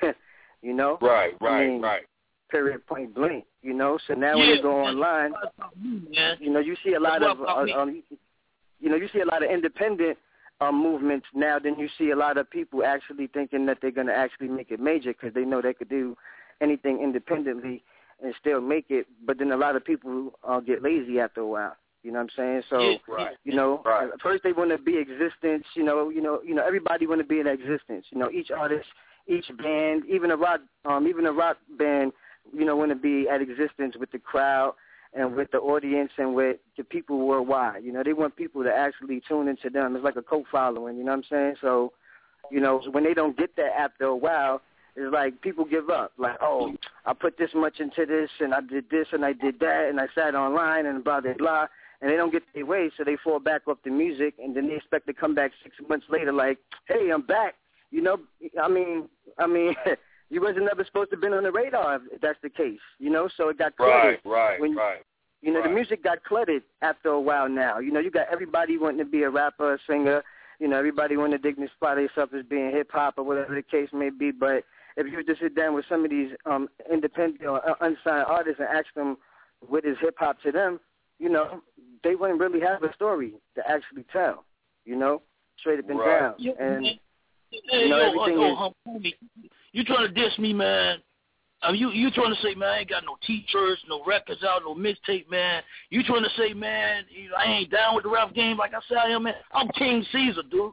Right. Period, point blank. So now when you go online, you see a lot of, you see a lot of independent movements now. Then you see a lot of people actually thinking that they're going to actually make it major because they know they could do anything independently and still make it. But then a lot of people get lazy after a while. You know what I'm saying? So, first they want to be existence. Everybody want to be in existence. Each artist, each band, even a rock band, want to be at existence with the crowd and with the audience and with the people worldwide. They want people to actually tune into them. It's like a cult following. You know what I'm saying? So, when they don't get that after a while, it's like people give up. Like, oh, I put this much into this and I did this and I did that and I sat online and blah, blah, blah. and they don't get their way, so they fall back off the music, and then they expect to come back 6 months later like, hey, I'm back. You know, I mean, you wasn't never supposed to have been on the radar if that's the case, you know, so it got cluttered. Right. You know, the music got cluttered after a while now. You know, you got everybody wanting to be a rapper, a singer. You know, everybody wanting to dignify themselves as being hip-hop or whatever the case may be. But if you were to sit down with some of these independent or unsigned artists and ask them what is hip-hop to them, you know, they wouldn't really have a story to actually tell, you know, straight up and down. And, you know, everything is... You trying to diss me, man? You trying to say, man, I ain't got no T-shirts, no records out, no mixtape, man. You trying to say, man, I ain't down with the rap game like I said I am, man. I'm King Caesar, dude.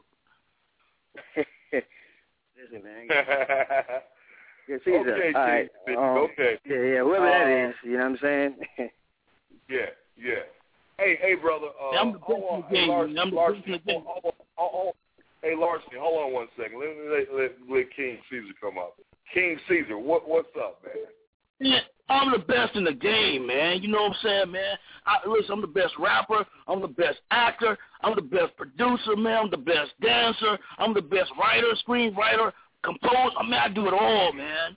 Listen, man. Yeah, Caesar. Okay, all right. Okay. Yeah, whoever that is, you know what I'm saying? Yeah. Hey, brother. I'm the best in the game. I'm the best in the game. Hey, Larceny, hold on one second. Let King Caesar come up. King Caesar, what's up, man? Yeah, I'm the best in the game, man. You know what I'm saying, man? Listen, I'm the best rapper. I'm the best actor. I'm the best producer, man. I'm the best dancer. I'm the best writer, screenwriter, composer. I mean, I do it all, man.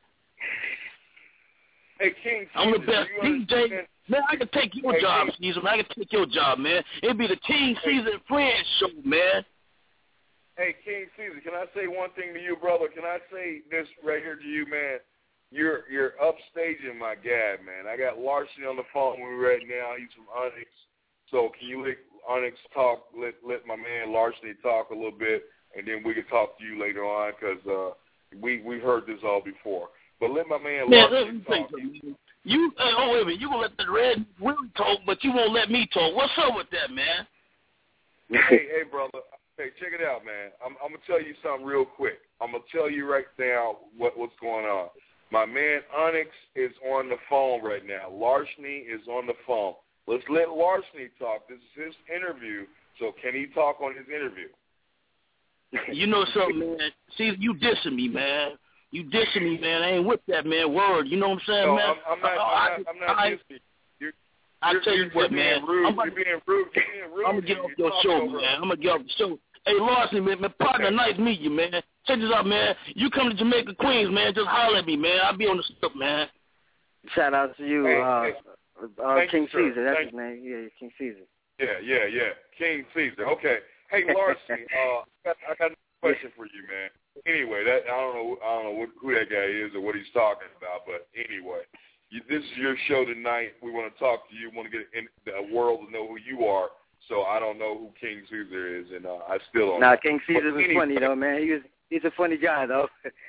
Hey, King Caesar, I'm the best DJ. Man, I can take your job, Caesar. Man, I can take your job, man. It'd be the King Caesar and Friends show, man. Hey, King Caesar, can I say one thing to you, brother? Can I say this right here to you, man? You're upstaging my guy, man. I got Larceny on the phone with me right now. He's from Onyx. So can you let Onyx talk, let my man Larceny talk a little bit, and then we can talk to you later on because we've heard this all before. But let my man Larceny talk. Wait a minute. You going to let the Red Willie talk, but you won't let me talk. What's up with that, man? Hey, brother. Hey, check it out, man. I'm going to tell you something real quick. I'm going to tell you right now what's going on. My man Onyx is on the phone right now. Larceny is on the phone. Let's let Larceny talk. This is his interview, so can he talk on his interview? You know something, man? See, you dissing me, man. You dissing me, man. I ain't with that, man. Word. You know what I'm saying, no, man? I'm not dissing you. I'll tell you what, man. You're being rude. I'm going to get off your show, man. I'm going to get off the show. Hey, Larceny, man, partner, nice to meet you, man. Check this out, man. You come to Jamaica, Queens, man. Just holler at me, man. I'll be on the strip, man. Shout out to you, King Caesar. That's his name. Yeah, King Caesar. Yeah. King Caesar. Okay. Hey, Larceny, I got a question for you, man. Anyway, I don't know who that guy is or what he's talking about, but anyway, this is your show tonight. We want to talk to you. We want to get the world to know who you are. So I don't know who King Caesar is, and I still don't know. Nah, King Caesar was funny, though, man. He's a funny guy, though.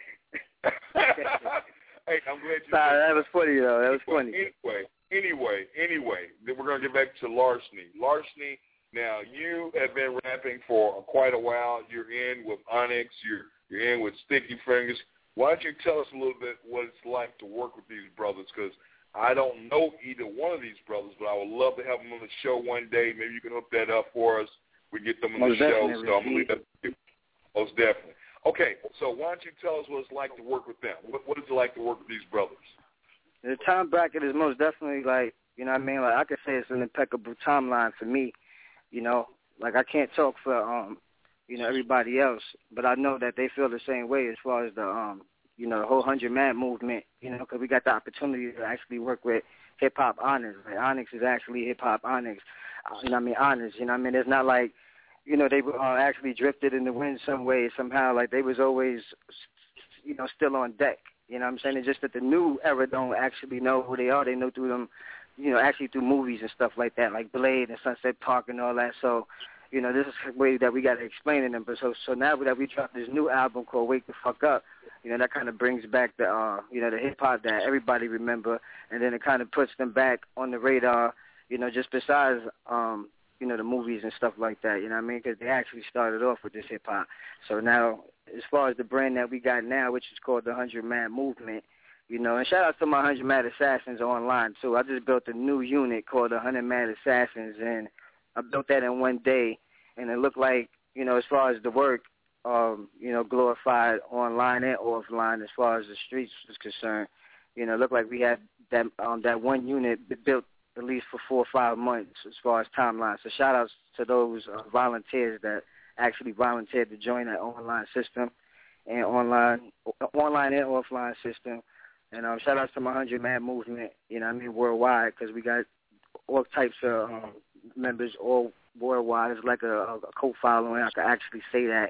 Hey, I'm glad you Sorry, that was funny, though. That was funny. Anyway, then we're going to get back to Larceny. Larceny, now, you have been rapping for quite a while. You're in with Onyx. You're in with Sticky Fingers. Why don't you tell us a little bit what it's like to work with these brothers, because I don't know either one of these brothers, but I would love to have them on the show one day. Maybe you can hook that up for us. We get them on the show. So I'm going to leave that to you. Most definitely. Okay, so why don't you tell us what it's like to work with them? What is it like to work with these brothers? The time bracket is most definitely like, you know what I mean? Like I could say it's an impeccable timeline for me. You know, like I can't talk for, everybody else, but I know that they feel the same way as far as the, the whole 100 Man movement, because we got the opportunity to actually work with hip-hop honors. Like, Onyx is actually hip-hop honors. Honors, It's not like, they were actually drifted in the wind some way, somehow. Like, they was always, still on deck. You know what I'm saying? It's just that the new era don't actually know who they are. They know through them, actually through movies and stuff like that, like Blade and Sunset Park and all that. So, this is a way that we got to explain to them. But so now that we dropped this new album called Wake the Fuck Up, that kind of brings back the, the hip-hop that everybody remember, and then it kind of puts them back on the radar, just besides, the movies and stuff like that, you know what I mean? Because they actually started off with this hip-hop. So now, as far as the brand that we got now, which is called the 100 Man Movement, and shout out to my 100 Mad Assassins online, too. I just built a new unit called the 100 Mad Assassins, and I built that in one day, and it looked like, as far as the work, glorified online and offline as far as the streets was concerned. It looked like we had that one unit built at least for 4 or 5 months as far as timeline. So shout outs to those volunteers that actually volunteered to join that online system and online and offline system. And shout outs to my 100 Man movement, worldwide, because we got all types of members all worldwide. It's like a cult following. I could actually say that,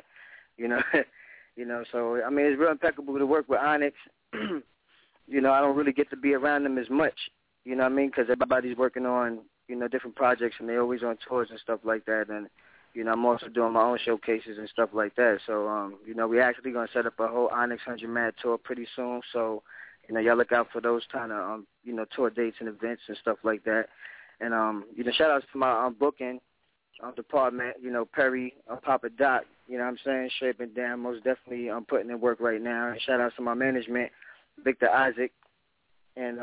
So, it's real impeccable to work with Onyx. I don't really get to be around them as much, because everybody's working on, different projects, and they're always on tours and stuff like that. And, I'm also doing my own showcases and stuff like that. So, we're actually going to set up a whole Onyx 100 Mad tour pretty soon. So, y'all look out for those kind of, tour dates and events and stuff like that. And, shout outs to my booking department, Perry, Papa Doc, shaping down. Most definitely I'm putting in work right now. And shout outs to my management, Victor Isaac. And,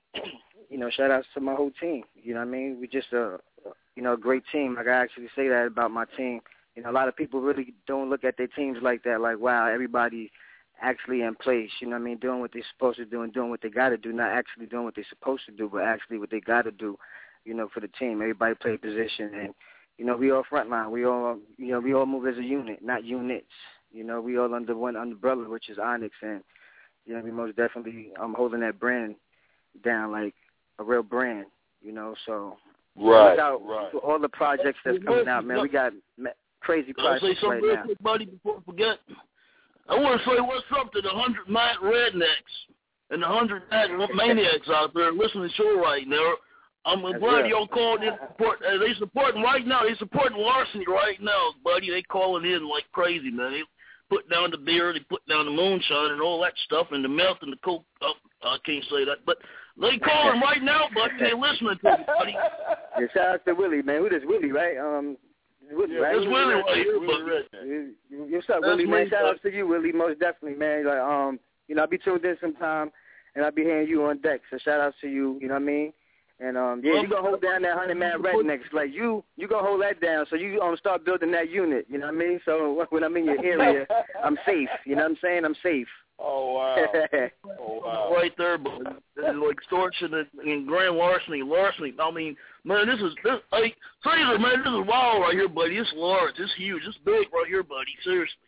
shout outs to my whole team. We just a great team. I can actually say that about my team. A lot of people really don't look at their teams like that, like, wow, everybody actually in place, doing what they're supposed to do and doing what they got to do, not actually doing what they're supposed to do, but actually what they got to do, for the team. Everybody play position, and, we all frontline. We all move as a unit, not units. We all under one umbrella, which is Onyx, and, we most definitely holding that brand down like a real brand, so right. For all the projects that's coming out, man. We got crazy projects right now. Quick, buddy, before I forget. I want to say what's up to the 100 Mad Rednecks and the 100 Mad Maniacs out there listening to the show right now. I'm glad y'all called in. They supporting right now. They supporting Larceny right now, buddy. They calling in like crazy, man. They put down the beer, they put down the moonshine and all that stuff, and the meth and the coke. Oh, I can't say that, but they calling right now, buddy. They listening to you, buddy. Yeah, shout out to Willie, man. Who is Willie, right? Willie, right? It's Willie right here, buddy. What's up, Willie, man? Shout out to you, Willie, most definitely, man. Like, I'll be tuned in sometime, and I'll be hearing you on deck. So shout out to you. You know what I mean? And you gonna hold down that 100 Man Rednecks, like you gonna hold that down. So you start building that unit. You know what I mean? So when I'm in your area, I'm safe. You know what I'm saying? I'm safe. Oh wow! Oh wow! Right there, but like extortion and grand larceny. I mean, man, this hey, Caesar, man, this is wild right here, buddy. It's large, it's huge, it's big right here, buddy. Seriously.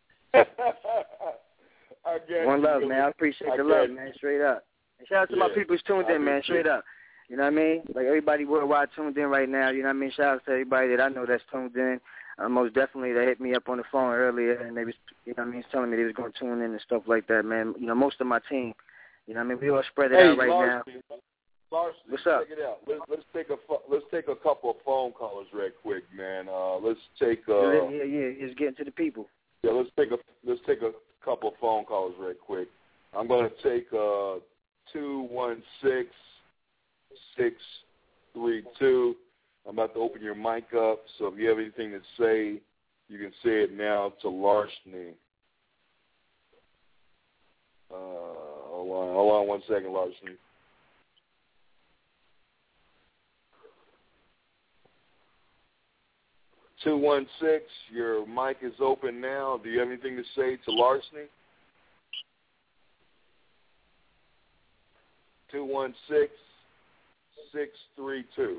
One love, man. I appreciate the love, man. Straight up. And shout out to my people who's tuned in, man. Straight up. You know what I mean? Like everybody worldwide tuned in right now. You know what I mean? Shout out to everybody that I know that's tuned in. Most definitely, they hit me up on the phone earlier, and they was, telling me they was going to tune in and stuff like that, man. Most of my team, we all spread it out right Larceny, now. Larceny, what's up? Check it out. Let's take a couple of phone callers right quick, man. Let's take. It's getting to the people. Yeah, let's take a couple of phone callers right quick. I'm going to take 216-632. I'm about to open your mic up, so if you have anything to say, you can say it now to Larceny. Hold on 1 second, Larceny. (216), your mic is open now. Do you have anything to say to Larceny? 216-632.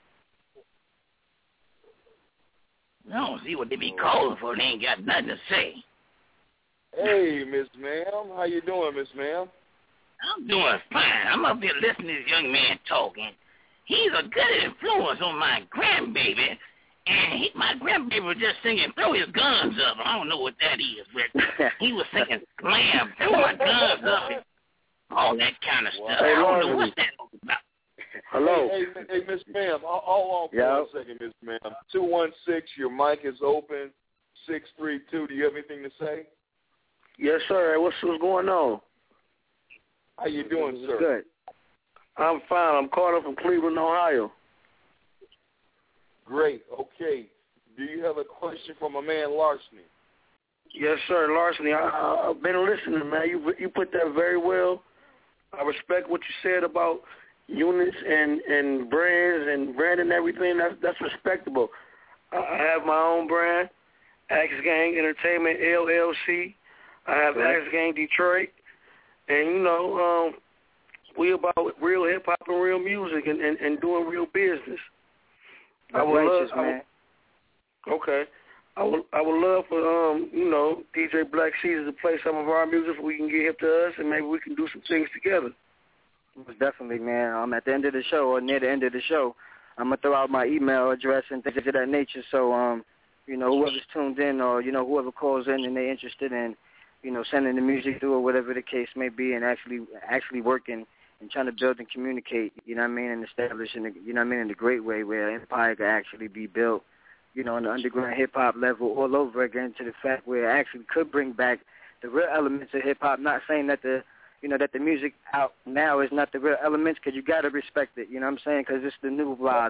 I don't see what they be calling for. They ain't got nothing to say. Hey, Miss Ma'am. How you doing, Miss Ma'am? I'm doing fine. I'm up here listening to this young man talking. He's a good influence on my grandbaby. And my grandbaby was just singing, throw his guns up. I don't know what that is, but he was singing, slam, throw my guns up, and all that kind of stuff. I don't know what's that all about. Hello. Hey, Miss Ma'am. Hold on for 1 second, Miss Ma'am. 216, your mic is open. 632, do you have anything to say? Yes, sir. What's going on? How you doing, sir? Good. I'm fine. I'm calling from Cleveland, Ohio. Great. Okay. Do you have a question for my man Larceny? Yes, sir. Larceny, I've been listening, man. You put that very well. I respect what you said about units and brands and brand and everything. That's respectable. I have my own brand, Axe Gang Entertainment LLC. I have Axe Gang Detroit, and We about real hip hop and real music and doing real business. Man. Okay. I would love for DJ Black Caesar to play some of our music so we can get hip to us and maybe we can do some things together. Definitely, man. At the end of the show or near the end of the show, I'm gonna throw out my email address and things of that nature. So whoever's tuned in or whoever calls in and they're interested in sending the music through or whatever the case may be, and actually working and trying to build and communicate, and establishing, in the great way where Empire could actually be built, on the underground hip-hop level all over again, to the fact where it actually could bring back the real elements of hip-hop. Not saying that the music out now is not the real elements, because you got to respect it, because it's the new vibes,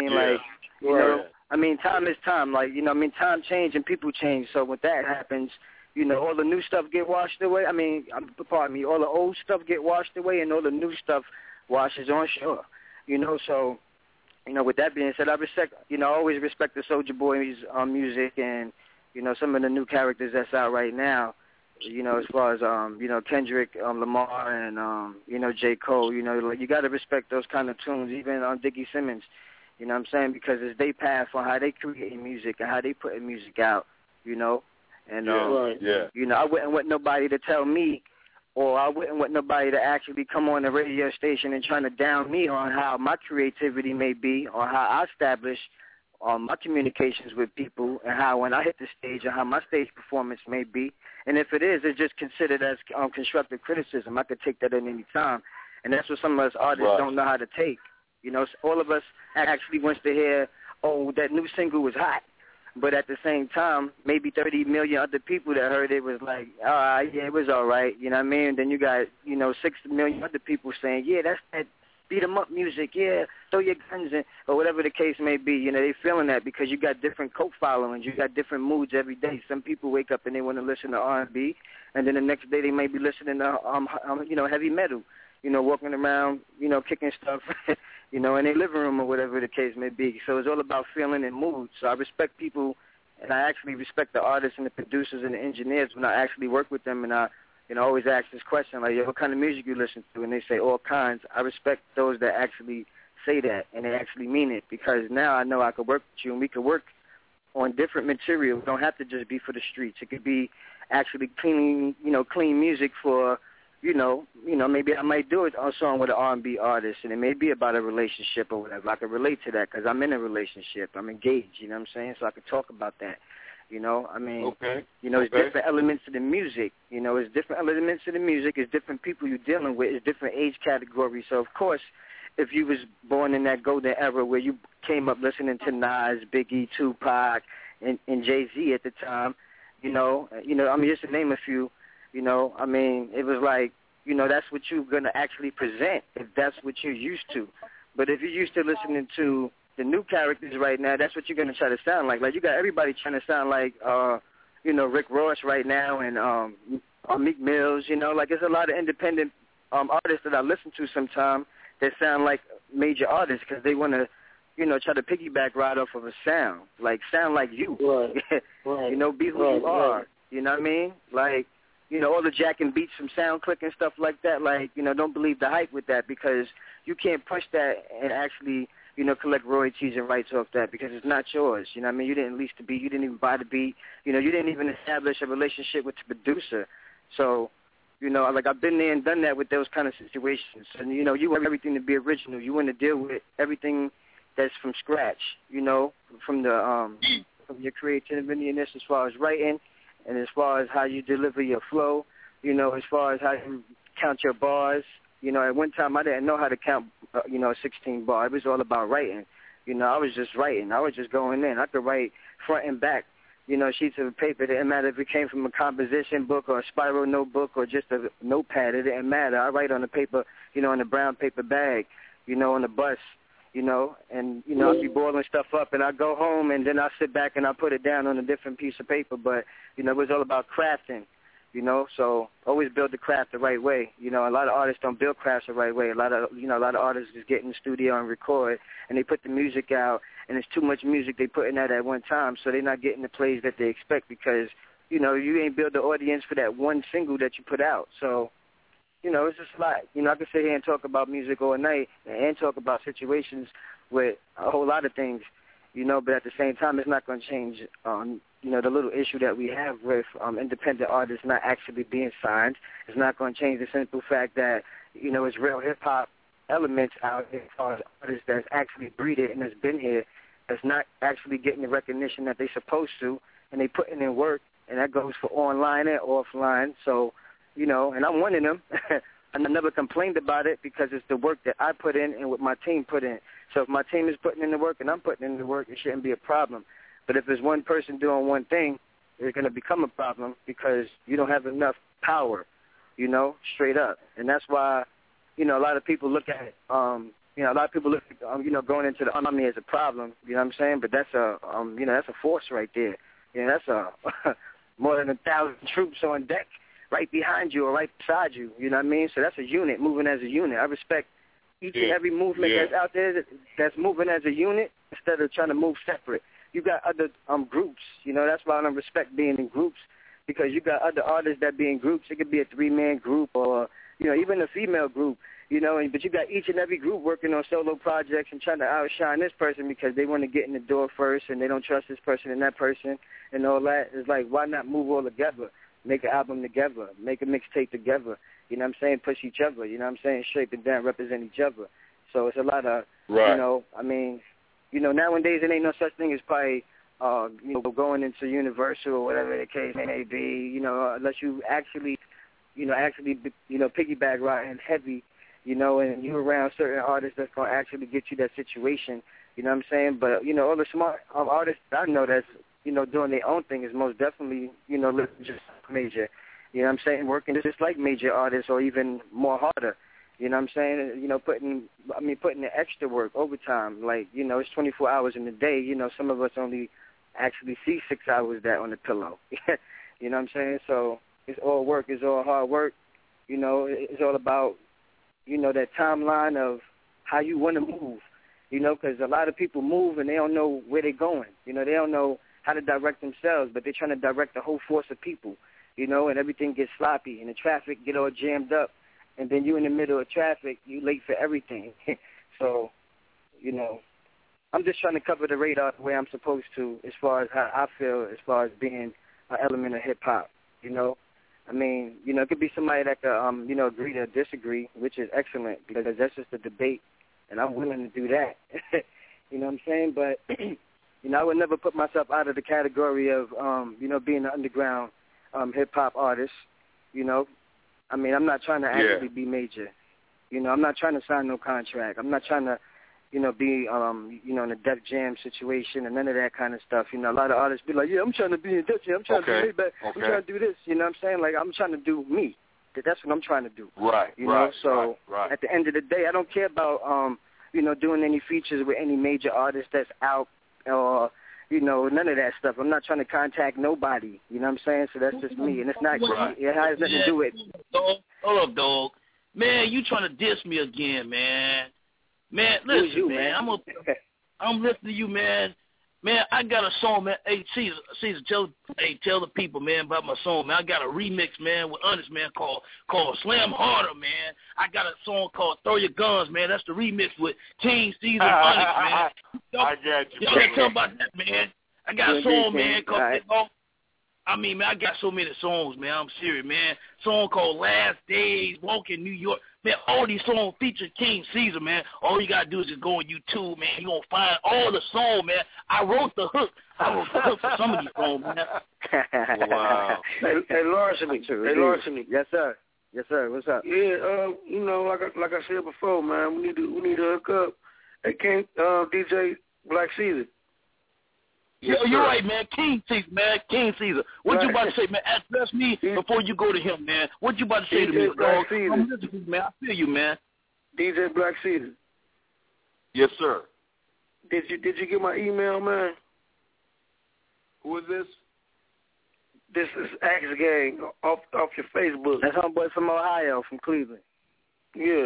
time is time, time change and people change, so when that happens, all the new stuff get washed away. All the old stuff get washed away, and all the new stuff washes on shore. So, with that being said, I always respect the Soulja Boy's music and, some of the new characters that's out right now. As far as Kendrick Lamar and J. Cole. You got to respect those kind of tunes, even on Diggy Simmons. Because it's their path on how they create music and how they put music out. And, I wouldn't want nobody to tell me, or I wouldn't want nobody to actually come on the radio station and trying to down me on how my creativity may be, or how I establish my communications with people, and how when I hit the stage, and how my stage performance may be. And if it is, it's just considered as constructive criticism. I could take that at any time. And that's what some of us artists don't know how to take. All of us actually wants to hear, oh, that new single was hot. But at the same time, maybe 30 million other people that heard it was like, all right, yeah, it was all right, And then you got, 6 million other people saying, yeah, that's that beat 'em up music, yeah, throw your guns in, or whatever the case may be. They feeling that because you got different cult followings, you got different moods every day. Some people wake up and they want to listen to R&B, and then the next day they may be listening to, heavy metal, walking around, kicking stuff, in their living room or whatever the case may be. So it's all about feeling and mood. So I respect people, and I actually respect the artists and the producers and the engineers when I actually work with them, and I always ask this question, like, yo, what kind of music you listen to? And they say all kinds. I respect those that actually say that, and they actually mean it, because now I know I could work with you, and we could work on different material. It don't have to just be for the streets. It could be actually clean music for, maybe I might do a song with an R&B artist, and it may be about a relationship or whatever. I can relate to that because I'm in a relationship. I'm engaged, so I can talk about that. Okay. It's different elements to the music. It's different elements to the music. It's different people you're dealing with. It's different age categories. So, of course, if you was born in that golden era where you came up listening to Nas, Biggie, Tupac, and Jay-Z at the time, just to name a few, it was like, that's what you're going to actually present if that's what you're used to. But if you're used to listening to the new characters right now, that's what you're going to try to sound like. Like, you got everybody trying to sound like, Rick Ross right now and Meek Mills, Like, there's a lot of independent artists that I listen to sometimes that sound like major artists because they want to, try to piggyback right off of a sound. Like, sound like you. Right. Be who you are. You know what I mean? Like, all the jacking beats from SoundClick and stuff like that, like, don't believe the hype with that, because you can't push that and actually, collect royalties and rights off that, because it's not yours. You didn't lease the beat. You didn't even buy the beat. You didn't even establish a relationship with the producer. So, like, I've been there and done that with those kind of situations. And, you want everything to be original. You want to deal with everything that's from scratch, from from your creativity and this, as far as writing, and as far as how you deliver your flow, as far as how you count your bars. At one time I didn't know how to count, a 16 bar. It was all about writing. I was just writing. I was just going in. I could write front and back, sheets of paper. It didn't matter if it came from a composition book or a spiral notebook or just a notepad. It didn't matter. I write on the paper, in a brown paper bag, on the bus, and, I'd be boiling stuff up, and I go home, and then I sit back and I put it down on a different piece of paper. But, it was all about crafting, so always build the craft the right way. A lot of artists don't build crafts the right way. A lot of artists just get in the studio and record, and they put the music out, and it's too much music they put in that at one time, so they're not getting the plays that they expect because, you ain't build the audience for that one single that you put out. So, it's just a lot. I could sit here and talk about music all night and talk about situations with a whole lot of things, but at the same time, it's not going to change, the little issue that we have with independent artists not actually being signed. It's not going to change the simple fact that, it's real hip-hop elements out here as far as artists that's actually breeded and has been here that's not actually getting the recognition that they're supposed to, and they putting in work, and that goes for online and offline. So, and I'm one of them. I never complained about it because it's the work that I put in and what my team put in. So if my team is putting in the work and I'm putting in the work, it shouldn't be a problem. But if there's one person doing one thing, it's going to become a problem because you don't have enough power, straight up. And that's why, a lot of people look at, a lot of people look at, going into the Army as a problem, you know what I'm saying? But that's that's a force right there. That's more than 1,000 troops on deck right behind you or right beside you, you know what I mean? So that's a unit, moving as a unit. I respect each and every movement that's out there that's moving as a unit instead of trying to move separate. You got other groups, that's why I don't respect being in groups, because you got other artists that be in groups. It could be a 3-man group or, even a female group, but you got each and every group working on solo projects and trying to outshine this person because they want to get in the door first and they don't trust this person and that person and all that. It's like, why not move all together? Make an album together, make a mixtape together, push each other, straight and down, represent each other. So it's a lot of, nowadays it ain't no such thing as probably, going into Universal or whatever the case may be, unless you actually piggyback riding heavy, and you're around certain artists that's going to actually get you that situation, you know what I'm saying? But, all the smart artists I know that's, doing their own thing is most definitely, just major, working just like major artists or even more harder, putting the extra work, overtime, like, it's 24 hours in a day, some of us only actually see 6 hours that on the pillow, you know what I'm saying? So it's all work, it's all hard work, it's all about, that timeline of how you want to move, because a lot of people move and they don't know where they're going, they don't know how to direct themselves, but they're trying to direct the whole force of people, and everything gets sloppy and the traffic get all jammed up, and then you in the middle of traffic, you late for everything. So, I'm just trying to cover the radar the way I'm supposed to as far as how I feel as far as being an element of hip-hop, it could be somebody that could, agree to disagree, which is excellent because that's just a debate, and I'm willing to do that. You know what I'm saying? But, I would never put myself out of the category of, being an underground hip-hop artist, I'm not trying to actually be major. I'm not trying to sign no contract. I'm not trying to, be, in a Def Jam situation and none of that kind of stuff. A lot of artists be like, yeah, I'm trying to be in Def Jam. I'm trying to do that. I'm trying to do this. You know what I'm saying? Like, I'm trying to do me. That's what I'm trying to do. Right, So at the end of the day, I don't care about, doing any features with any major artist that's out or, none of that stuff. I'm not trying to contact nobody. You know what I'm saying? So that's just me. And it's not, it has nothing to do with. Hold up, dog. Man, you trying to diss me again, man. Man, listen, man. I'm listening to you, man. Man, I got a song, man. Hey, Caesar, tell the people, man, about my song, man. I got a remix, man, with Honest, man, called Slam Harder, man. I got a song called Throw Your Guns, man. That's the remix with King Caesar and Honest, man. I got you, man. Tell about that, man. I got a song, man, called man, I got so many songs, man. I'm serious, man. Song called Last Days, Walk in New York. Man, all these songs feature King Caesar, man. All you got to do is just go on YouTube, man. You're going to find all the songs, man. I wrote the hook for some of these songs, man. Wow. Hey, Larceny. Yes, sir. What's up? Yeah, like I said before, man, we need to hook up. Hey, King, DJ Black Caesar. Yes, you're right, man. King Caesar. What you about to say, man? Address me before you go to him, man. What you about to say to me, dog? I'm listening to you, man. I feel you, man. DJ Black Caesar. Yes, sir. Did you get my email, man? Who is this? This is Axe Gang off your Facebook. That's homeboy from Ohio, from Cleveland. Yeah.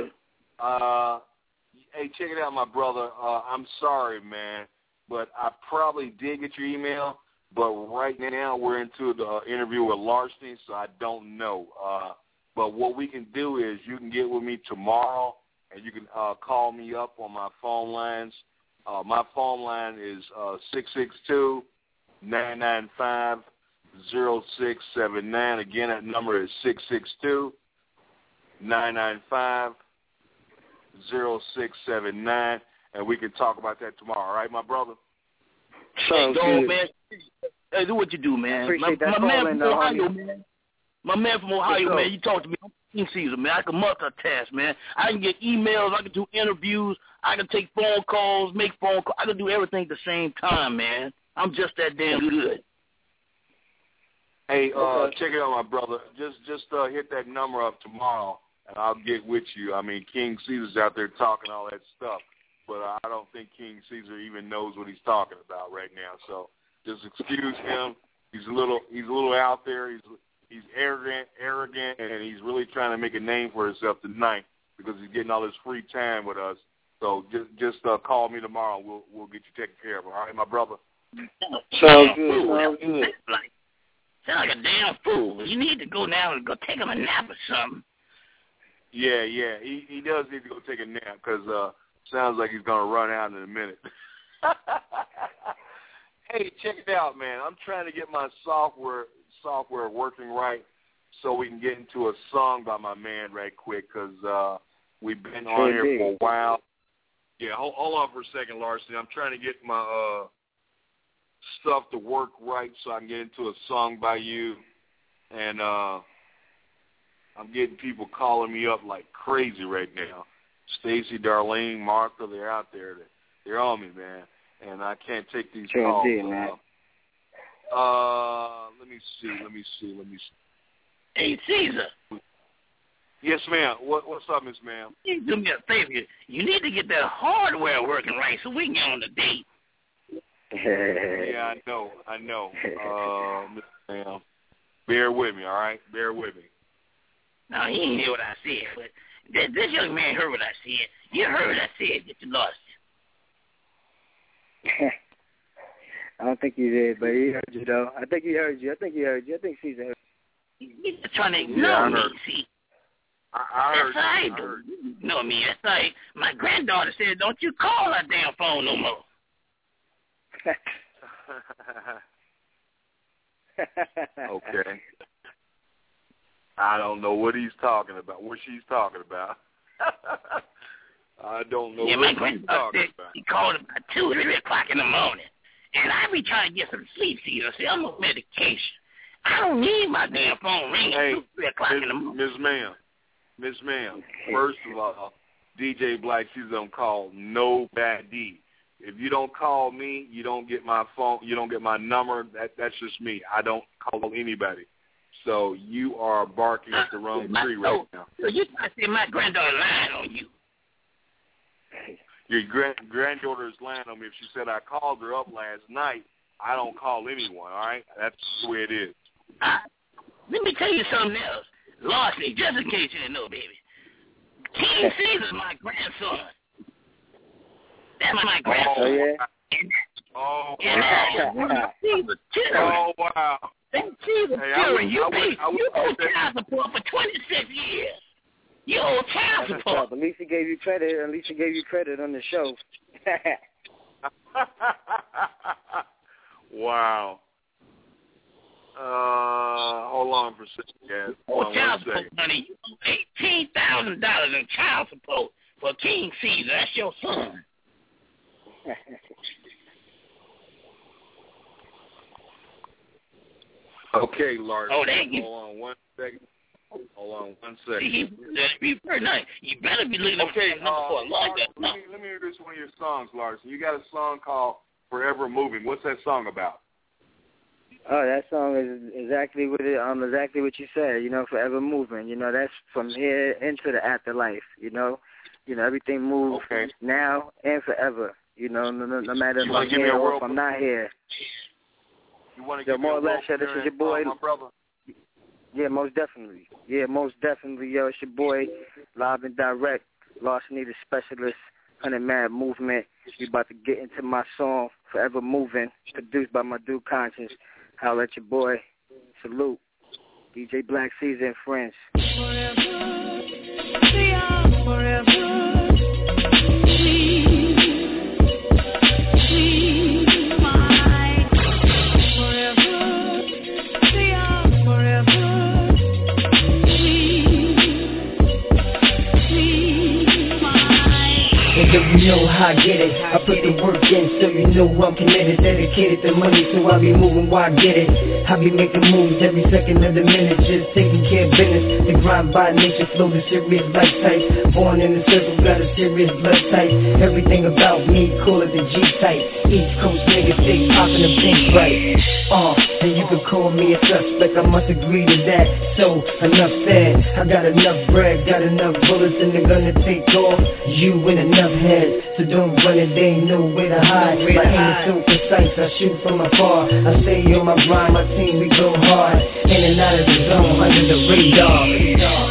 Hey, check it out, my brother. I'm sorry, man, but I probably did get your email, but right now we're into the interview with Larceny, so I don't know. But what we can do is you can get with me tomorrow, and you can call me up on my phone lines. My phone line is 662-995-0679. Again, that number is 662-995-0679, and we can talk about that tomorrow. All right, my brother? Sounds good. Man. Hey, do what you do, man. Appreciate that. My man from Ohio, man. My man from Ohio, man, you talk to me. I'm King Caesar, man. I can multitask, man. I can get emails. I can do interviews. I can take phone calls, make phone calls. I can do everything at the same time, man. I'm just that damn good. Hey, check it out, my brother. Just hit that number up tomorrow, and I'll get with you. I mean, King Caesar's out there talking all that stuff, but I don't think King Caesar even knows what he's talking about right now. So just excuse him. He's a little out there. He's arrogant, and he's really trying to make a name for himself tonight because he's getting all this free time with us. So just call me tomorrow. We'll get you taken care of. All right, my brother. Sounds good. Sounds good. Sound like a damn fool. You need to go now and go take him a nap or something. Yeah. He does need to go take a nap because sounds like he's gonna run out in a minute. Hey, check it out, man. I'm trying to get my software working right so we can get into a song by my man right quick because we've been on here for a while. Yeah, hold on for a second, Larson. I'm trying to get my stuff to work right so I can get into a song by you. And I'm getting people calling me up like crazy right now. Stacy, Darlene, Martha, they're out there. They're on me, man. And I can't take these calls. Man. Let me see. Hey, Caesar. Yes, ma'am. What's up, Miss Ma'am? You do me a favor. You need to get that hardware working right so we can get on the date. Yeah, I know. Miss Ma'am, bear with me, all right? Bear with me. No, he didn't hear what I said, but this young man heard what I said. You heard what I said that you lost it. I don't think he did, but he heard you, though. I think he heard you. I think Caesar heard you. You're trying to ignore me, see. I heard you. You know me. That's like my granddaughter said, don't you call that damn phone no more. Okay. I don't know what he's talking about, what she's talking about. I don't know what she's talking about. He called about 2 or 3 o'clock in the morning. And I be trying to get some sleep, Caesar. See, I'm on medication. I don't need my damn phone ringing 2 or 3 o'clock in the morning. Miss Ma'am, first of all, DJ Black Caesar don't call nobody. If you don't call me, you don't get my phone, you don't get my number. That's just me. I don't call anybody. So you are barking at the wrong tree right now. So you trying to say my granddaughter lying on you? Your granddaughter is lying on me. If she said I called her up last night, I don't call anyone, all right? That's the way it is. Let me tell you something else. Larceny, just in case you didn't know, baby. King Caesar's my grandson. That's my grandson. Oh, yeah? Oh, wow. Caesar's children. Oh, wow. That's Caesar's children. You owe child support for 26 years. You owe child support. At least he gave you credit on the show. Wow. Hold on for a second, guys. Oh, child support money. You owe $18,000 in child support for King Caesar. That's your son. Okay, Larson. Oh, thank you. Hold on one second. You better be looking okay, for a lot. Let me introduce one of your songs, Larson. You got a song called Forever Moving. What's that song about? Oh, that song is exactly what you said. You know, forever moving. You know, that's from here into the afterlife. You know, everything moves now and forever. You know, no matter if I'm here or if I'm not here. You want to give me more a or less, this is your boy. My brother. Yeah, most definitely. Yo, it's your boy, live and direct, Larceny the Specialist, 100 Mad Movement. We about to get into my song, Forever Moving, produced by my dude Conscience. Holla at your boy. Salute. DJ Black Caesar and friends. You know how I get it, I put the work in, so you know I'm committed, dedicated to money, so I be moving while I get it. I be making moves every second of the minute, just taking care of business. The grind by nature, flow the serious life type. Born in the circle, got a serious blood type. Everything about me, call it the G type. East Coast niggas stay popping the pink right. And you can call me a suspect, I must agree to that. So, enough said, I got enough bread, got enough bullets in the gun to take off you with enough heads. So don't run it, they ain't nowhere to hide. My aim is so precise, I shoot from afar. I stay on my grind, my team, we go hard. In and out of the zone, under the radar.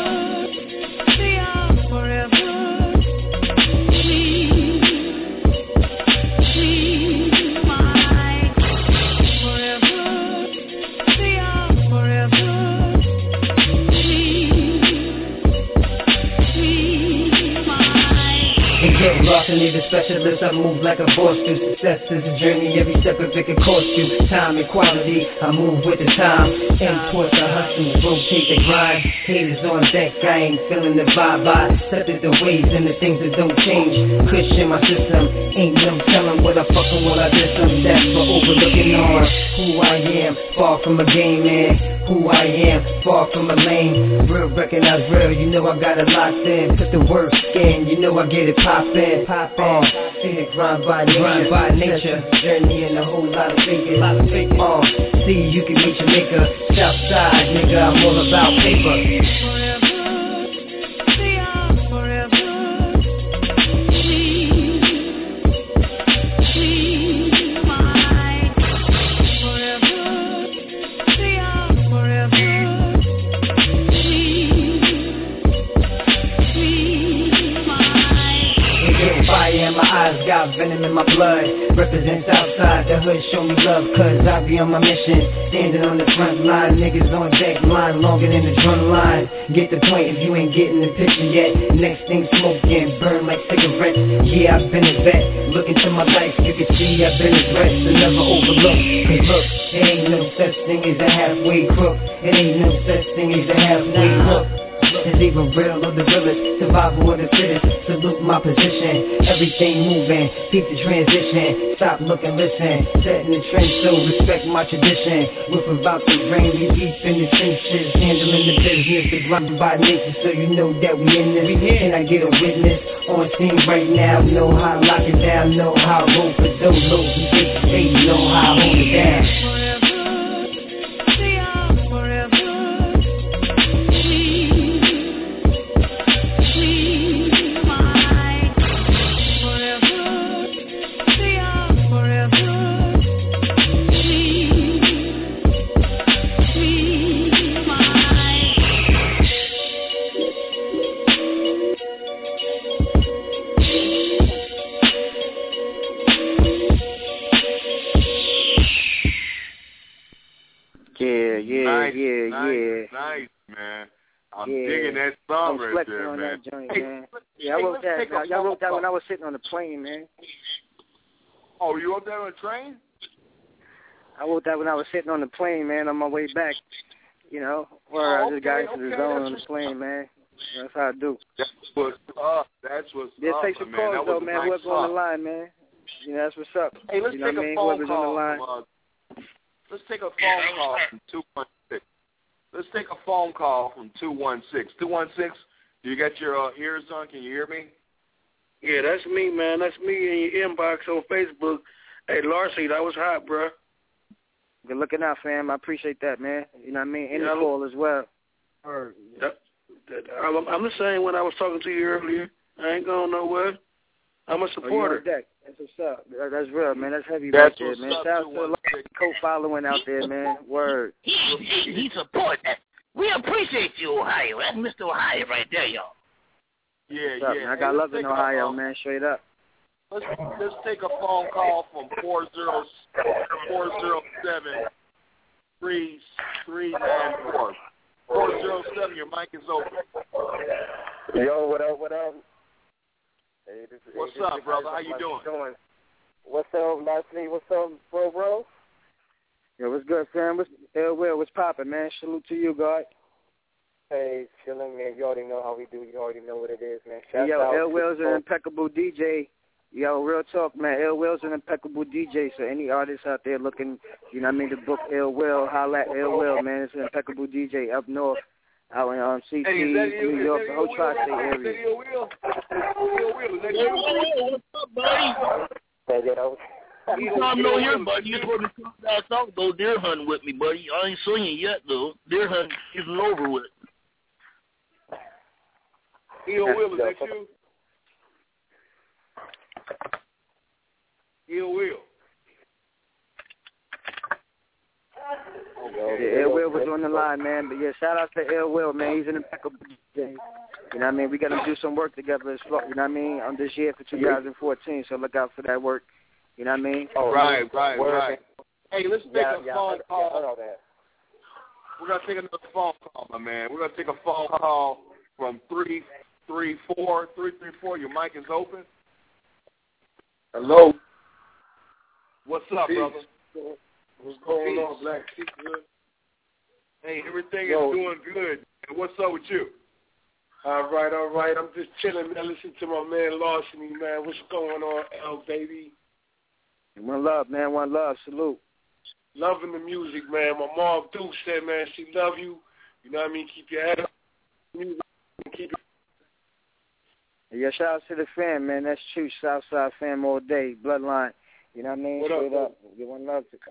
I need a specialist, I move like a boss do. Success is a journey, every step of it can cost you. Time and quality, I move with the time. Imports I hustle, rotate the grind. Haters on deck, I ain't feeling the vibe. I accepted the ways and the things that don't change. Cushion my system, ain't no telling what I fucking what I did some. That's for overlooking on who I am, far from a game man. Who I am, far from a lane. Real recognize real, you know I got it locked in. Put the work in, you know I get it poppin'. See the grind by nature. Journey and a whole lot of faking. See you can meet your maker. Southside nigga, I'm all about paper. My eyes got venom in my blood. Represents outside the hood, show me love, cause I be on my mission. Standing on the front line, niggas on deck, line longer than the drum line. Get the point if you ain't getting the picture yet. Next thing smoking, burn like cigarettes. Yeah, I've been a vet. Look into my life, you can see I've been a threat. So never overlook, cause look, there ain't no such thing as a halfway crook. It ain't no such thing as a halfway hook. Is even real or the realest, survival of the fittest. Salute my position, everything moving, keep the transition. Stop, look and listen, setting the trend, so respect my tradition. With about the rain, we deep in the trenches, handling the business, the grind by nature, so you know that we in this. Can I get a witness on scene right now? Know how I lock it down, know how I roll for those lows and take the stage, know how I hold it down. Nice, man. I'm digging that song right there, man. I wrote that. Y'all wrote that when I was sitting on the plane, man. Oh, you wrote that on the train? I wrote that when I was sitting on the plane, man, on my way back. You know, where I just got into the zone on the plane, man. That's how I do. That's what's up. That's what's up, take some calls, though, man. Whoever's on the line, man. You know, that's what's up. Hey, let's take a phone call. Let's take a phone call from 216. Let's take a phone call from 216. 216, do you got your ears on? Can you hear me? Yeah, that's me, man. That's me in your inbox on Facebook. Hey, Larcy, that was hot, bro. Good looking out, fam. I appreciate that, man. You know what I mean? In the call as well. I'm the same when I was talking to you earlier. I ain't going nowhere. I'm a supporter. That's what's up. That's real, man. That's heavy right there, man. Shout out to a lot of co-following out there, man. Word. He support that. We appreciate you, Ohio. That's Mr. Ohio right there, y'all. Yeah. Man? I got love in Ohio, man. Straight up. Let's take a phone call from 407-3. 407. 407, your mic is open. Yo, what up, what up? Hey, What's up, brother? How you doing? What's up, Leslie? What's up, bro? Yo, what's good, fam? What's Will? What's poppin', man? Salute to you, God. Hey, chillin', man. You already know how we do. You already know what it is, man. Yo, Ill Will's an impeccable DJ. Yo, real talk, man. Ill Will's an impeccable DJ. So any artists out there looking, you know what I mean, to book Ill Will, holla at Ill Will, man. It's an impeccable DJ up north, out in CT, New York, the whole tri-state area. Is that Ill Will? Ill Will, is that you? What's up, buddy? You come over here, buddy. You're supposed to come down south, go deer hunting with me, buddy. I ain't seen you yet, though. Deer hunting isn't over with. Ill Will, is that you? Ill Will. Yeah, Ill Will was on the line, man. But yeah, shout out to Ill Will, man. He's an impeccable DJ. You know what I mean? We got to do some work together, you know what I mean, on this year for 2014. So look out for that work. You know what I mean? Right. Hey, let's take a phone call. We're going to take another phone call, my man. We're going to take a phone call from 334. Your mic is open. Hello. What's up, brother? What's going on, Black Secret? Hey, everything is doing good. And what's up with you? All right. I'm just chilling, man. Listen to my man Larceny, man. What's going on, L, baby? One love, man. One love. Salute. Loving the music, man. My mom, Duke, said, man, she love you. You know what I mean? Keep your head up. Keep it. Yeah, shout out to the fam, man. That's true. Southside fam all day. Bloodline. You know what I mean? Straight up. Give one love to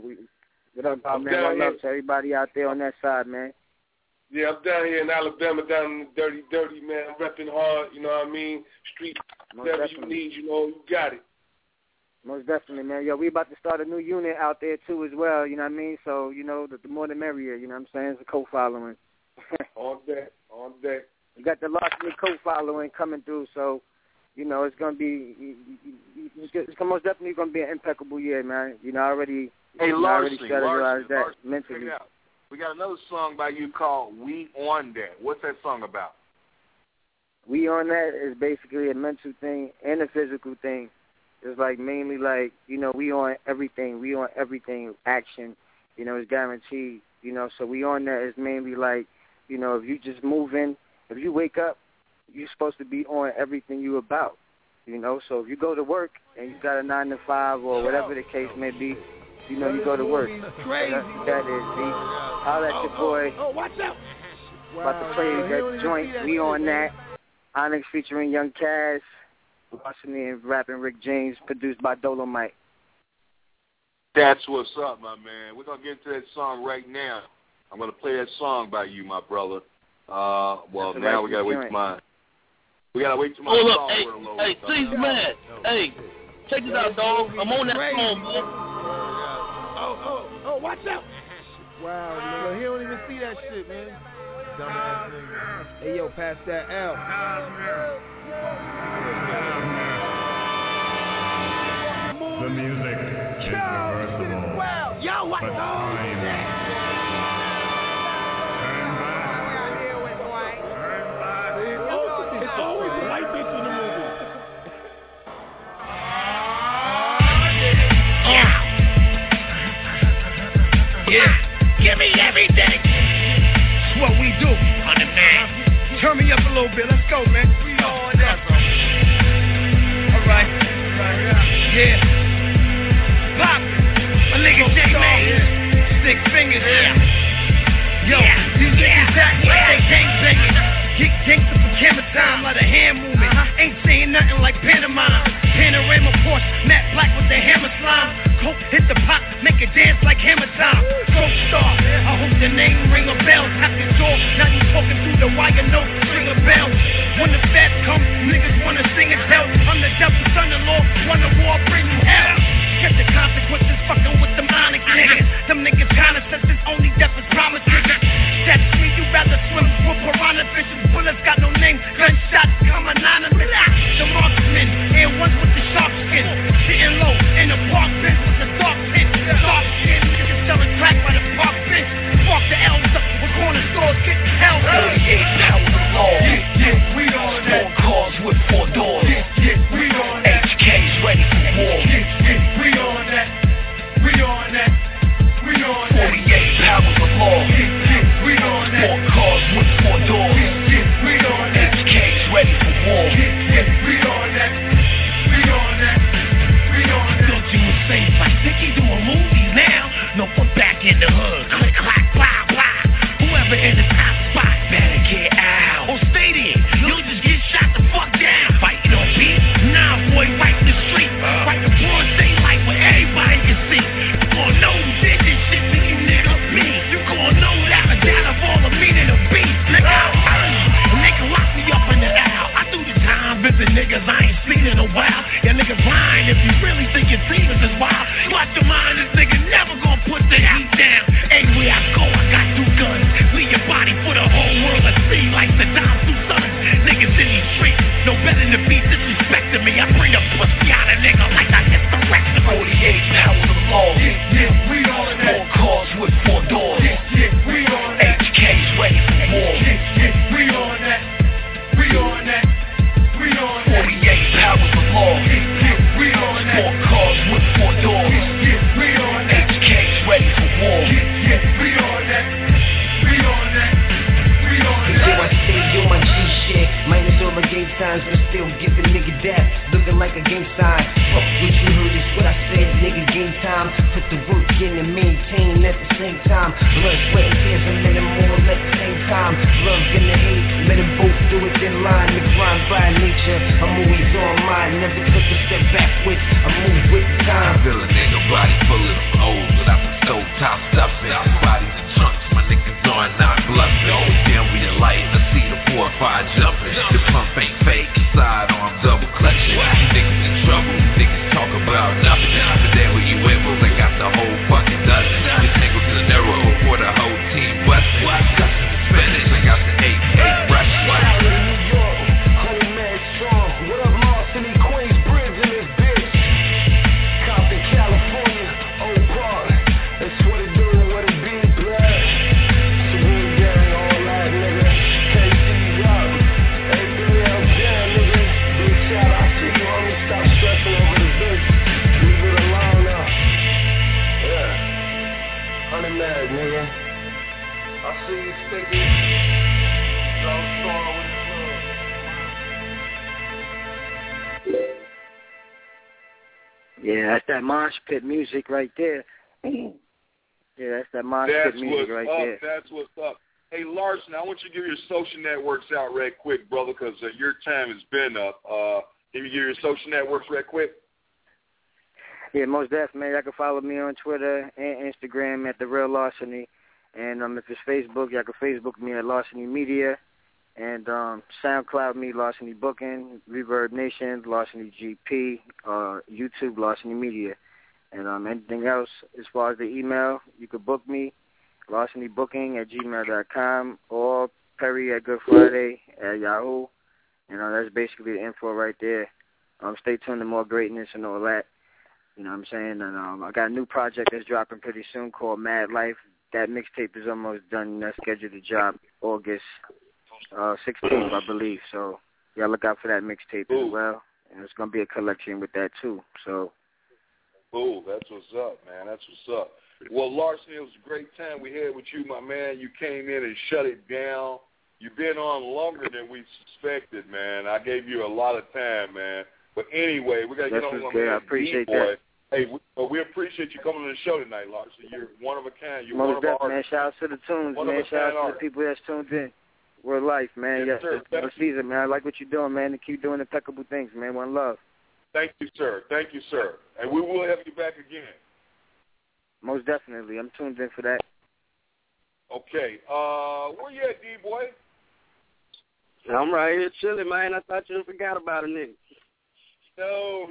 man. One love to everybody out there on that side, man. Yeah, I'm down here in Alabama, down in the dirty, man. I'm repping hard, you know what I mean? Street, whatever you need, you know, you got it. Most definitely, man. Yo, we about to start a new unit out there, too, as well, you know what I mean? So, you know, the more the merrier, you know what I'm saying? It's a co-following. On deck. We got the Larceny co-following coming through, so, you know, it's going to be, it's most definitely going to be an impeccable year, man. You know, I already strategized that mentally. We got another song by you called We On That. What's that song about? We On That is basically a mental thing and a physical thing. It's like mainly like, you know, we on everything. We on everything. Action, you know, is guaranteed. You know, so We On That is mainly like, you know, if you just move in, if you wake up, you're supposed to be on everything you about. You know, so if you go to work and you got a 9 to 5 or whatever the case may be, you know, you go to work. Crazy. That is, see? Holla at your boy. Oh, watch out. About to play that joint. We On That. Onyx featuring Young Cass. Larceny and rapping Rick James, produced by Dolomite. That's what's up, my man. We're going to get into that song right now. I'm going to play that song by you, my brother. Now we got to wait till mine. We got to wait till my song. Hey, please, man. Hey, check this out, dog. I'm on that song, man. Oh, watch out. Wow, nigga. He don't even see that shit, man. Dumbass nigga. Hey, yo, pass that L. The music is reversible. Yo, what the It's always a white bitch in the movie. Yeah, give me everything. It's what we do on the man. Turn me up a little bit. Let's go, man. We on that. All right. Yeah. Pop. My nigga J-Man. 6 fingers. Yo, these niggas act like they gang banging. Get gangster for camera time, like a hand movement. Ain't saying nothing like Panama. Panorama Porsche, matte black with the hammer slime. Coke hit the pop, make it dance like hammer time. Coke star, I hope the name ring a bell. Tap the door, now you talking through the wire, no ring a bell. When the feds come, niggas wanna sing and tell. I'm the devil's son-in-law, wanna war, bring you hell. Get the consequences, fucking with them Onyx niggas. Them niggas kinda senses, only death is promised niggas. That's me, you rather swim with piranha fishes. Bullets got no name, gunshots come anonymous. The marksmen, and ones with the sharp skin. Sitting low in the park bench with the dark pin. Dark skin, niggas selling crack by the park bench. Fuck a gang sign. Fuck what you heard is what I said, nigga, game time. Put the work in and maintain at the same time. Blood, sweat, and tears, a minute more at the same time. Love and the hate, let them both do it in line. The grind by nature, I'm always on mine. Never took a step backwards, I move with time. Feel a nigga body full of old without the stove top stuffing. Bodies and trunks, my niggas on not bluffing. Damn, we the light, I see the 4 or 5 jumping. The pump ain't fake, sidearm double clutching. You niggas in trouble, you niggas talk about nothing. But then when you win, I got the whole fucking dozen. This nigga to the narrow before the whole team bustin'. Custom in Spanish, I got the 8 rushing. Yeah, that's that mosh pit music right there. Yeah, that's that mosh pit music right there. That's what's up. Hey, Larson, I want you to give your social networks out right quick, brother, because your time has been up. Can you give your social networks right quick? Yeah, most definitely. Y'all can follow me on Twitter and Instagram at The Real Larceny. And if it's Facebook, y'all can Facebook me at Larceny Media. And SoundCloud me, Larceny Booking, Reverb Nation, Larceny GP, YouTube, Larceny Media. And anything else, as far as the email, you could book me, larcenybooking@gmail.com or Perry@GoodFriday@Yahoo. And that's basically the info right there. Stay tuned to more greatness and all that. You know what I'm saying? And I got a new project that's dropping pretty soon called Mad Life. That mixtape is almost done. That's scheduled to drop August 16th, I believe. So y'all look out for that mixtape as well. And it's going to be a collection with that, too. So. Cool. That's what's up, man. That's what's up. Well, Larson, it was a great time we had with you, my man. You came in and shut it down. You've been on longer than we suspected, man. I gave you a lot of time, man. But anyway, we got to get on my man. I appreciate that. Hey, we appreciate you coming on the show tonight, Larson. You're one of a kind. You're Most one of our man. Shout out to the tunes, man. Shout out to the people that's tuned in. We're life, man. Yes, sir. It's season, man. I like what you're doing, man, and keep doing impeccable things, man. One love. Thank you, sir. Thank you, sir. And we will have you back again. Most definitely. I'm tuned in for that. Okay. Where you at, D-Boy? I'm right here chilling, man. I thought you forgot about a nigga. No.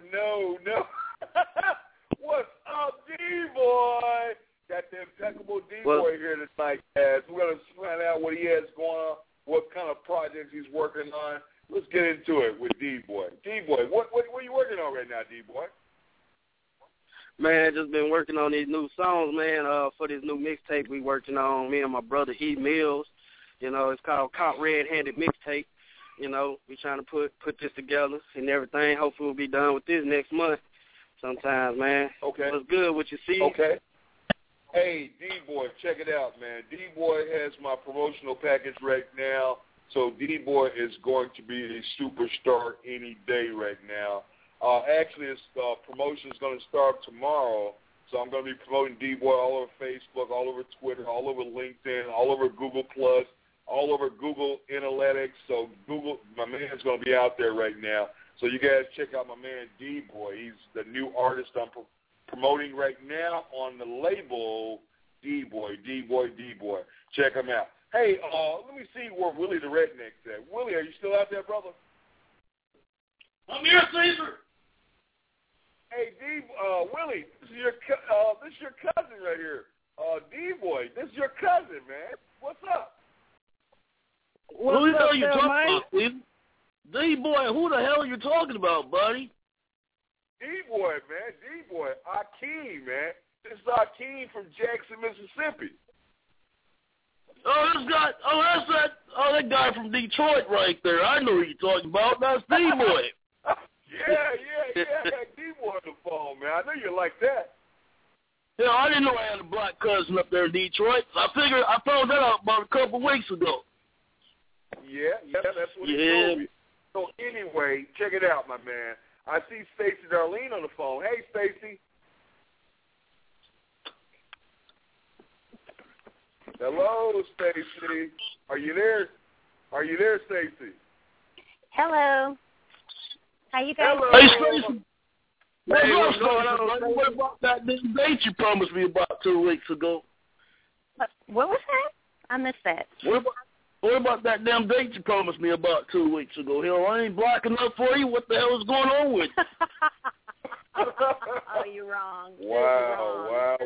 What's up, D-Boy? Got the impeccable D-Boy here tonight, guys. We're going to find out what he has going on, what kind of projects he's working on. Let's get into it with D-Boy. D-Boy, what are you working on right now, D-Boy? Man, just been working on these new songs, man, for this new mixtape we working on, me and my brother E. Mills. You know, it's called Caught Red-Handed Mixtape. You know, we trying to put this together and everything. Hopefully we'll be done with this next month sometime, man. Okay. What's good? What you see? Okay. Hey, D-Boy, check it out, man. D-Boy has my promotional package right now, so D-Boy is going to be a superstar any day right now. Actually, this promotion is going to start tomorrow, so I'm going to be promoting D-Boy all over Facebook, all over Twitter, all over LinkedIn, all over Google+, all over Google Analytics. So Google, my man's going to be out there right now. So you guys check out my man D-Boy. He's the new artist I'm promoting right now on the label D-Boy. Check him out. Hey, let me see where Willie the Redneck's at. Willie, are you still out there, brother? I'm here, Caesar. Hey, Willie, this is your cousin right here. D-Boy, this is your cousin, man. What's up? Who the hell you talking about, Steve? D-Boy, who the hell are you talking about, buddy? D-Boy, man. D-Boy. Akeem, man. This is Akeem from Jackson, Mississippi. That guy from Detroit right there. I know who you're talking about. That's D-Boy. Yeah. I got D-Boy on the phone, man. I know you like that. Yeah, I didn't know I had a black cousin up there in Detroit. I found that out about a couple weeks ago. Yeah, that's what he told me. So anyway, check it out, my man. I see Stacey Darlene on the phone. Hey, Stacey. Hello, Stacey. Are you there? Are you there, Stacey? Hello. How you guys doing? Hey, Stacey. What's going on? What about that date you promised me about 2 weeks ago? What was that? I missed that. What about that damn date you promised me about 2 weeks ago? Hell, I ain't blocking up for you. What the hell is going on with you? Oh, you're wrong. Wow.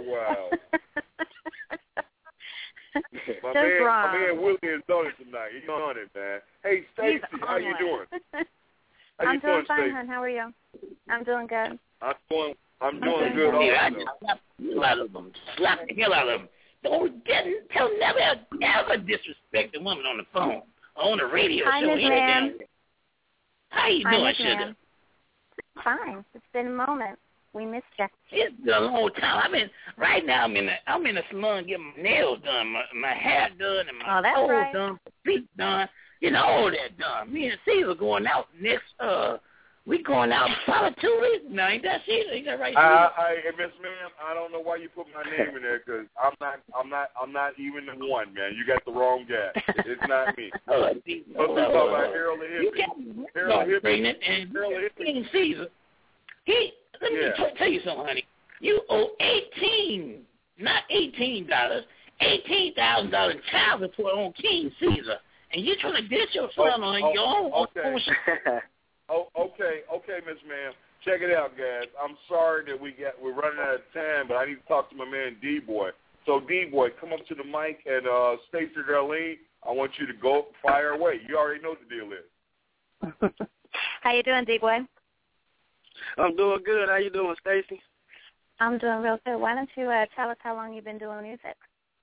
My man Willie is on it tonight. He's on it, man. Hey, Stacey, how you doing? I'm doing fine, hon. How are you? I'm doing good. I'm doing good also. I just slap the hell out of them. Slap the hell out of them. Tell never disrespect a woman on the phone or on the radio Hi, show. Miss Ma'am. How you doing, sugar? Fine. It's been a moment. We missed you. It's been a long time. Right now I'm in the salon getting my nails done, my hair done, and my toes done, feet done. You know, all that done. Me and Caesar going out next. We going out probably 2 weeks now. Ain't that Caesar? Ain't that right, Caesar? Hey, Miss Ma'am, I don't know why you put my name in there because I'm not even the one, man. You got the wrong guy. It's not me. Let's talk about Harold the Hippie. Harold the Hippie. Caesar. Let me tell you something, honey. You owe not $18, $18,000 child support on King Caesar, and you're trying to ditch your son on your own. Okay, Miss Ma'am. Check it out, guys. I'm sorry that we're running out of time, but I need to talk to my man D-Boy. So D-Boy, come up to the mic, and Stacey Darlene, I want you to go fire away. You already know what the deal is. How you doing, D-Boy? I'm doing good. How you doing, Stacey? I'm doing real good. Why don't you tell us how long you've been doing music?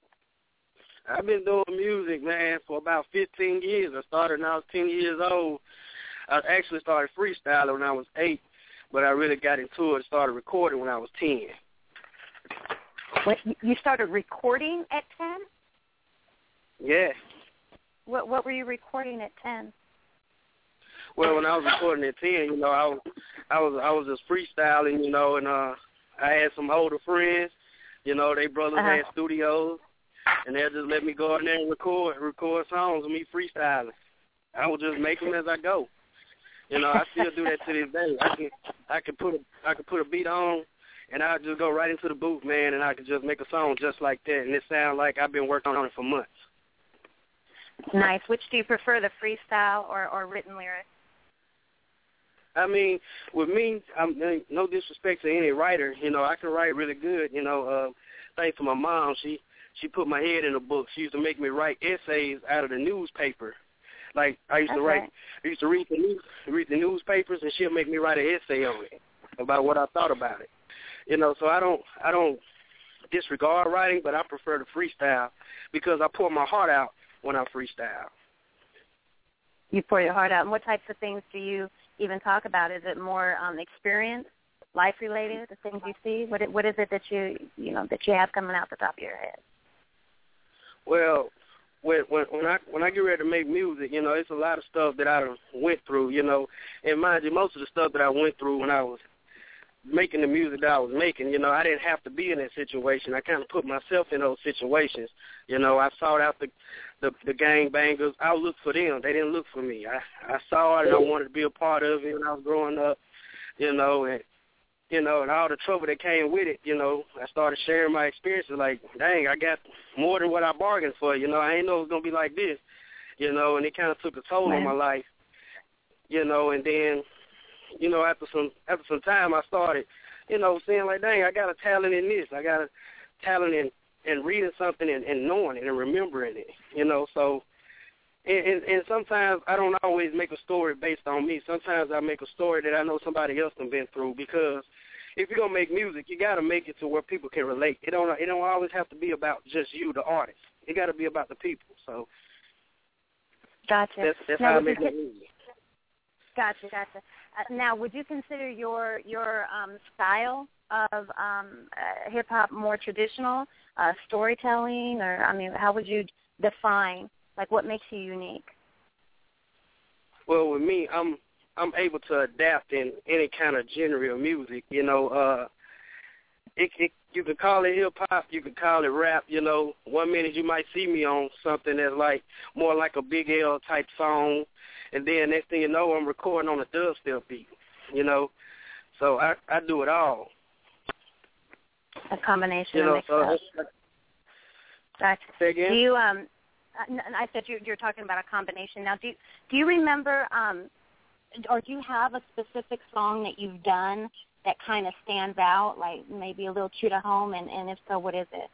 I've been doing music, man, for about 15 years. I started when I was 10 years old. I actually started freestyling when I was 8, but I really got into it and started recording when I was 10. What, you started recording at 10? Yeah. What were you recording at 10? Well, when I was recording at 10, you know, I was just freestyling, you know, and I had some older friends, you know, they brothers had studios, and they'll just let me go in there and record songs with me freestyling. I would just make them as I go. You know, I still do that to this day. I could put a beat on, and I'll just go right into the booth, man, and I could just make a song just like that, and it sounds like I've been working on it for months. Nice. Which do you prefer, the freestyle or written lyrics? I mean, with me, no disrespect to any writer, you know, I can write really good, you know. Thanks to my mom, she put my head in a book. She used to make me write essays out of the newspaper. Like I used to read the newspapers, and she'll make me write an essay on it about what I thought about it. You know, so I don't disregard writing, but I prefer to freestyle because I pour my heart out when I freestyle. You pour your heart out. And what types of things do you even talk about? Is it more experience, life related, the things you see? What is it that you have coming out the top of your head? Well, when I get ready to make music, you know, it's a lot of stuff that I went through, you know. And mind you, most of the stuff that I went through when I was making the music that I was making, you know, I didn't have to be in that situation. I kind of put myself in those situations. You know, I sought out the gangbangers. I looked for them. They didn't look for me. I saw it, and I wanted to be a part of it when I was growing up, you know, and all the trouble that came with it, you know. I started sharing my experiences like, dang, I got more than what I bargained for, you know. I didn't know it was going to be like this, you know, and it kind of took a toll on my life, you know, and then, you know, after some time I started, you know, saying like, dang, I got a talent in this. I got a talent in reading something and knowing it and remembering it, you know. So, and sometimes I don't always make a story based on me. Sometimes I make a story that I know somebody else has been through, because if you're going to make music, you got to make it to where people can relate. It don't always have to be about just you, the artist. It got to be about the people. So gotcha. That's how I make my music. Gotcha. Now, would you consider your style of hip-hop more traditional, storytelling, or, I mean, how would you define, like, what makes you unique? Well, with me, I'm I'm able to adapt in any kind of genre of music. You know, you can call it hip hop, you can call it rap. You know, 1 minute you might see me on something that's like more like a Big L type song, and then next thing you know, I'm recording on a dubstep beat. You know, so I do it all. A combination You know, of mix up. Gotcha. Say again? Do you I said you're talking about a combination. Now, do you remember or do you have a specific song that you've done that kind of stands out, like maybe a little true to home, and if so, what is it?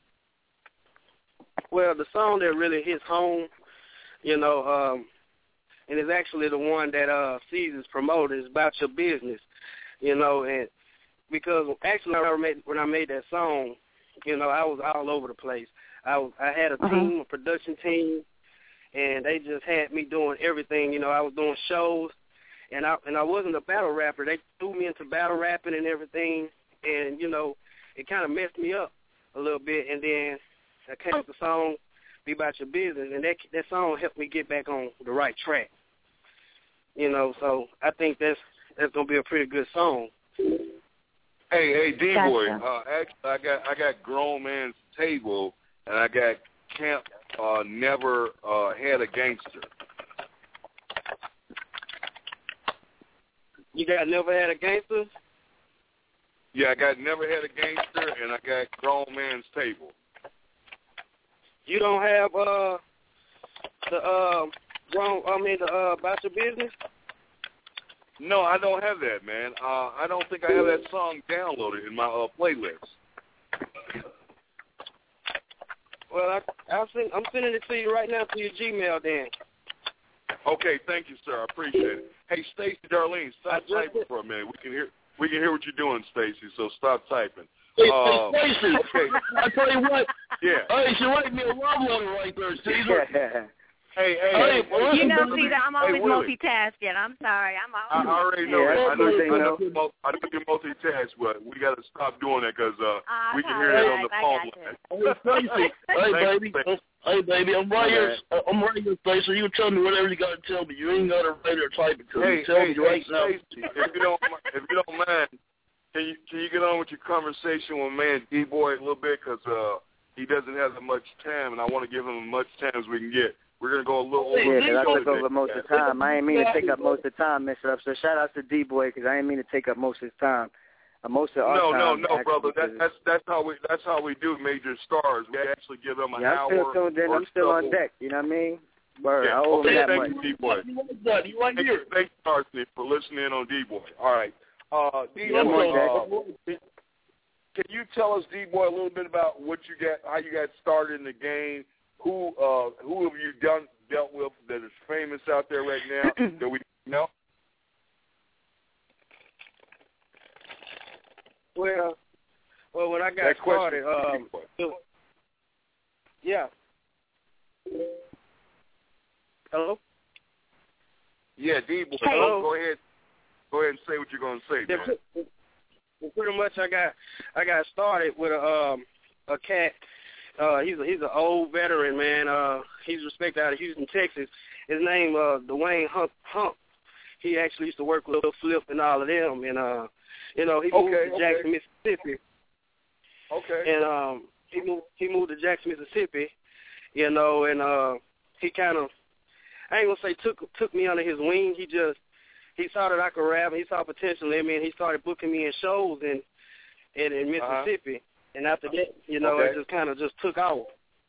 Well, the song that really hits home, you know, and it's actually the one that Caesar's promoted, is About Your Business, you know, and because actually when I made that song, you know, I was all over the place. I had a team, a production team, and they just had me doing everything. You know, I was doing shows, and I wasn't a battle rapper. They threw me into battle rapping and everything, and, you know, it kind of messed me up a little bit. And then I came up with the song, Be About Your Business, and that song helped me get back on the right track. You know, so I think that's going to be a pretty good song. Hey, D-Boy, Gotcha. actually, I got Grown Man's Table, and I got Camp Never Had a Gangster. You got Never Had a Gangster? Yeah, I got Never Had a Gangster, and I got Grown Man's Table. You don't have About Your Business? No, I don't have that, man. I don't think I have that song downloaded in my playlist. Well, I'm sending it to you right now to your Gmail, then. Okay, thank you, sir. I appreciate it. Hey, Stacey Darlene, stop typing for a minute. We can hear what you're doing, Stacey. So stop typing. Hey, Stacey, okay. I tell you what. Yeah. Hey, she write me a love letter right there, Caesar. Hey, you know, Caesar, I'm always multitasking. I'm sorry. I already know that. I know you're multitask, but we got to stop doing that because we can hear that on the phone line. Hey, baby, I'm right here. I'm right here, Stacey. You tell me whatever you got to tell me. You ain't got to write or type it to me. Tell me right now. If you don't mind, can you get on with your conversation with man D-Boy a little bit because he doesn't have that much time, and I want to give him as much time as we can get. We're going to go a little over. Yeah, because I took over most of the time. I ain't mean to take up most of the time, Mr. Up. So shout out to D-Boy because I ain't mean to take up most of his time. Most of our time. No, brother. That's how we do major stars. We actually give them an hour. I'm still tuned in. I'm still on deck. You know what I mean? Word. Yeah. I owe him that thank much. you, D-Boy. You right here. Thank you, Arsene, for listening in on D-Boy. All right. D-Boy, can you tell us, D-Boy, a little bit about what you got, how you got started in the game? Who have you dealt with that is famous out there right now that we know? Well, when I got started, yeah. Hello? Yeah, D-Boy. Hello? Go ahead and say what you're going to say, man. Well, pretty much I got started with a cat. He's an old veteran, man. He's respected out of Houston, Texas. His name Dwayne Hump. He actually used to work with Lil Flip and all of them, and he moved to Jackson, Mississippi. Okay. And he moved to Jackson, Mississippi, you know, and he kind of, I ain't gonna say took me under his wing. He saw that I could rap, and he saw potential in me, and he started booking me in shows in Mississippi. And after that, you know, it just kind of just took off.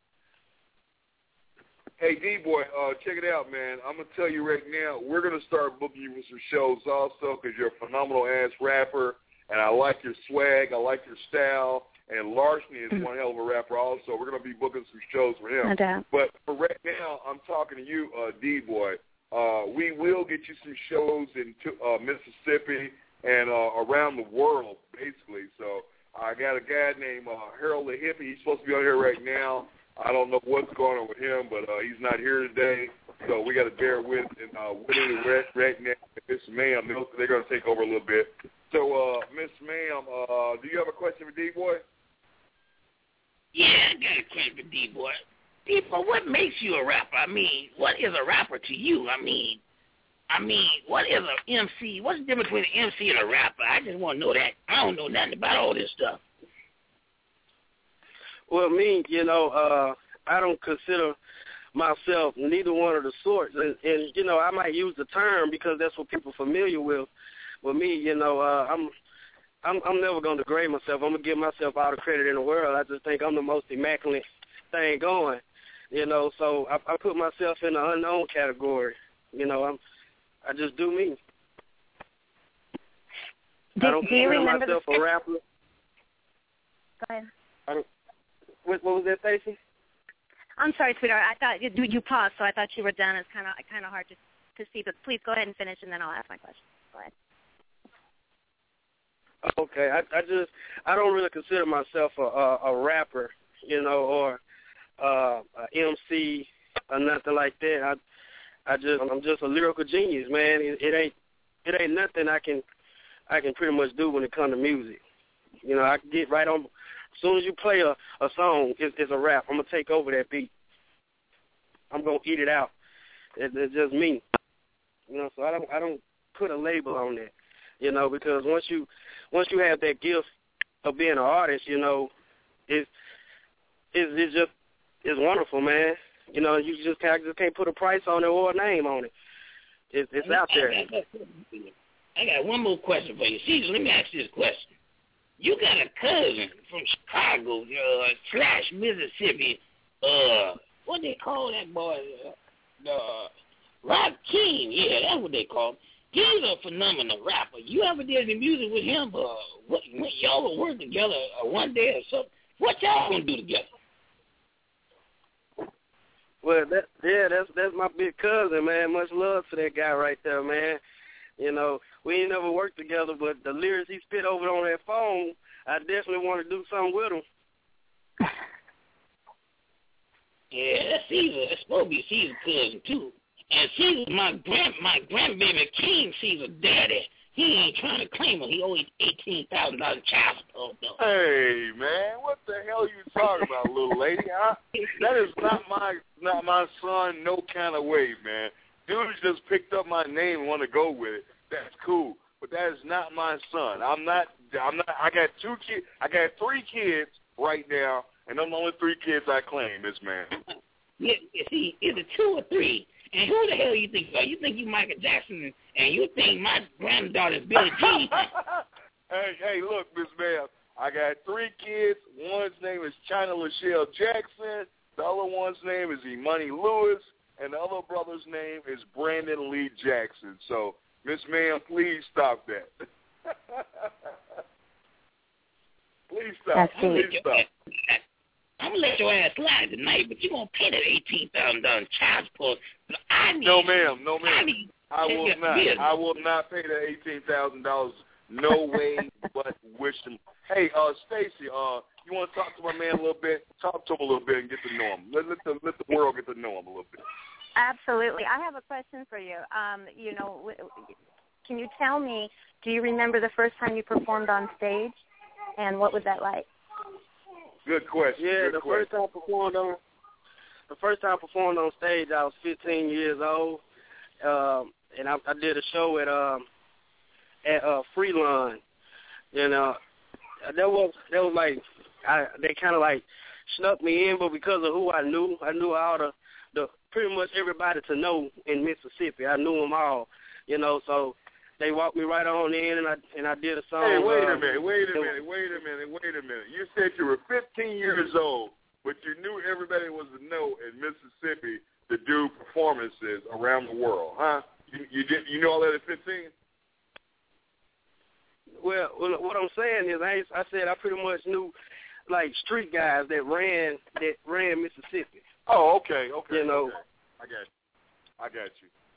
Hey, D-Boy, check it out, man. I'm going to tell you right now, we're going to start booking you for some shows also because you're a phenomenal-ass rapper, and I like your swag, I like your style, and Larceny is one hell of a rapper also. We're going to be booking some shows for him. No doubt. But for right now, I'm talking to you, D-Boy. We will get you some shows in Mississippi and around the world, basically. So I got a guy named Harold the Hippie. He's supposed to be on here right now. I don't know what's going on with him, but he's not here today. So we got to bear with Willie the Redneck and Miss Ma'am. They're going to take over a little bit. So, Miss Ma'am, do you have a question for D-Boy? Yeah, I got a question for D-Boy. D-Boy, what makes you a rapper? I mean, what is a rapper to you? I mean, I mean, what is an MC? What's the difference between an MC and a rapper? I just want to know that. I don't know nothing about all this stuff. Well, me, I don't consider myself neither one of the sorts. And I might use the term because that's what people are familiar with. With me, I'm never going to degrade myself. I'm going to give myself all the credit in the world. I just think I'm the most immaculate thing going. So I put myself in the unknown category. I just do me. I don't consider myself a rapper. Go ahead. What was that, Stacey? I'm sorry, sweetheart. I thought you paused, so I thought you were done. It's kind of hard to see, but please go ahead and finish, and then I'll ask my question. Go ahead. Okay, I don't really consider myself a rapper, or a MC or nothing like that. I'm just a lyrical genius, man. It ain't nothing I can pretty much do when it comes to music. I can get right on. As soon as you play a song, it's a rap. I'm gonna take over that beat. I'm gonna eat it out. It's just me. So I don't put a label on that. Because once you have that gift of being an artist, it's wonderful, man. You just can't put a price on it or a name on it. It's out there. I got one more question for you. Caesar, let me ask you this question. You got a cousin from Chicago / Mississippi. What they call that boy? Rakim. Yeah, that's what they call him. He's a phenomenal rapper. You ever did any music with him? When y'all will work together one day or something? What y'all gonna do together? Well, that's my big cousin, man. Much love to that guy right there, man. We ain't never worked together, but the lyrics he spit over on that phone, I definitely want to do something with him. Yeah, that's Caesar. That's supposed to be Caesar's cousin too. And Caesar, my grandbaby King, Caesar's daddy. He ain't trying to claim him. He owes $18,000 child support though. Hey man, what the hell are you talking about, little lady? That is not my son, no kind of way, man. Dude just picked up my name and want to go with it. That's cool, but that is not my son. I'm not. I got 2 kids. I got 3 kids right now, and them the only 3 kids I claim, Miss Man. Yeah, see, is it 2 or 3? And who the hell you think you are? You think you Michael Jackson, and you think my granddaughter's Billie Jean? Hey, look, Miss Man, I got 3 kids. One's name is China Lachelle Jackson. The other one's name is Imani Lewis. And the other brother's name is Brandon Lee Jackson. So, Miss Man, please stop that. Please stop. Please stop. I'm going to let your ass slide tonight, but you're going to pay that $18,000 child support. No, ma'am. I will not. I will not pay that $18,000. No way but wishing. Hey, Stacey, you want to talk to my man a little bit? Talk to him a little bit and get to know him. Let the world get to know him a little bit. Absolutely. I have a question for you. Can you tell me, do you remember the first time you performed on stage, and what was that like? Good question. Yeah, the first time I performed on stage, I was 15 years old, and I did a show at Freeland. That was like they kind of like snuck me in, but because of who I knew all the pretty much everybody to know in Mississippi. I knew them all, so they walked me right on in, and I did a song. Hey, wait a minute. You said you were 15 years old, but you knew everybody was to know in Mississippi to do performances around the world, huh? You know all that at 15? Well, what I'm saying is, I said I pretty much knew like street guys that ran Mississippi. Oh, okay. Okay. I got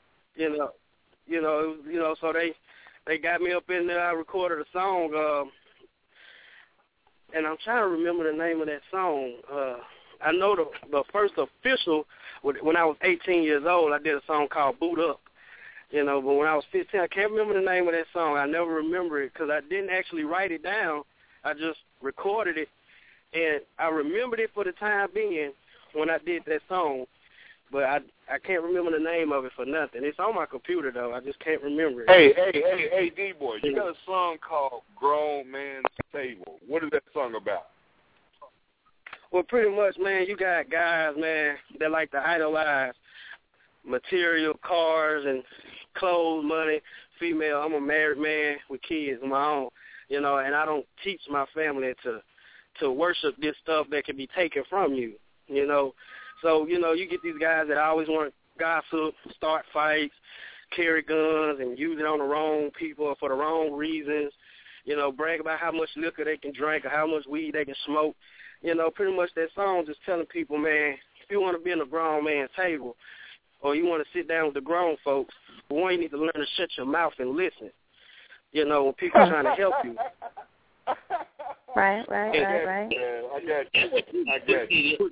you. So they got me up in there. I recorded a song, and I'm trying to remember the name of that song. I know the first official, when I was 18 years old, I did a song called Boot Up. But when I was 15, I can't remember the name of that song. I never remember it because I didn't actually write it down. I just recorded it, and I remembered it for the time being when I did that song. but I can't remember the name of it for nothing. It's on my computer though. I just can't remember it. Hey, D-Boy, you got a song called Grown Man's Table. What is that song about? Well, pretty much, man, you got guys, man, that like to idolize material, cars, and clothes, money, female. I'm a married man with kids of my own, you know, and I don't teach my family to worship this stuff that can be taken from you, you know. So, you know, you get these guys that always want to gossip, start fights, carry guns, and use it on the wrong people for the wrong reasons, you know, brag about how much liquor they can drink or how much weed they can smoke. You know, pretty much that song just telling people, man, if you want to be in a grown man's table or you want to sit down with the grown folks, one, you need to learn to shut your mouth and listen, you know, when people are trying to help you. Right. Yeah, I got you.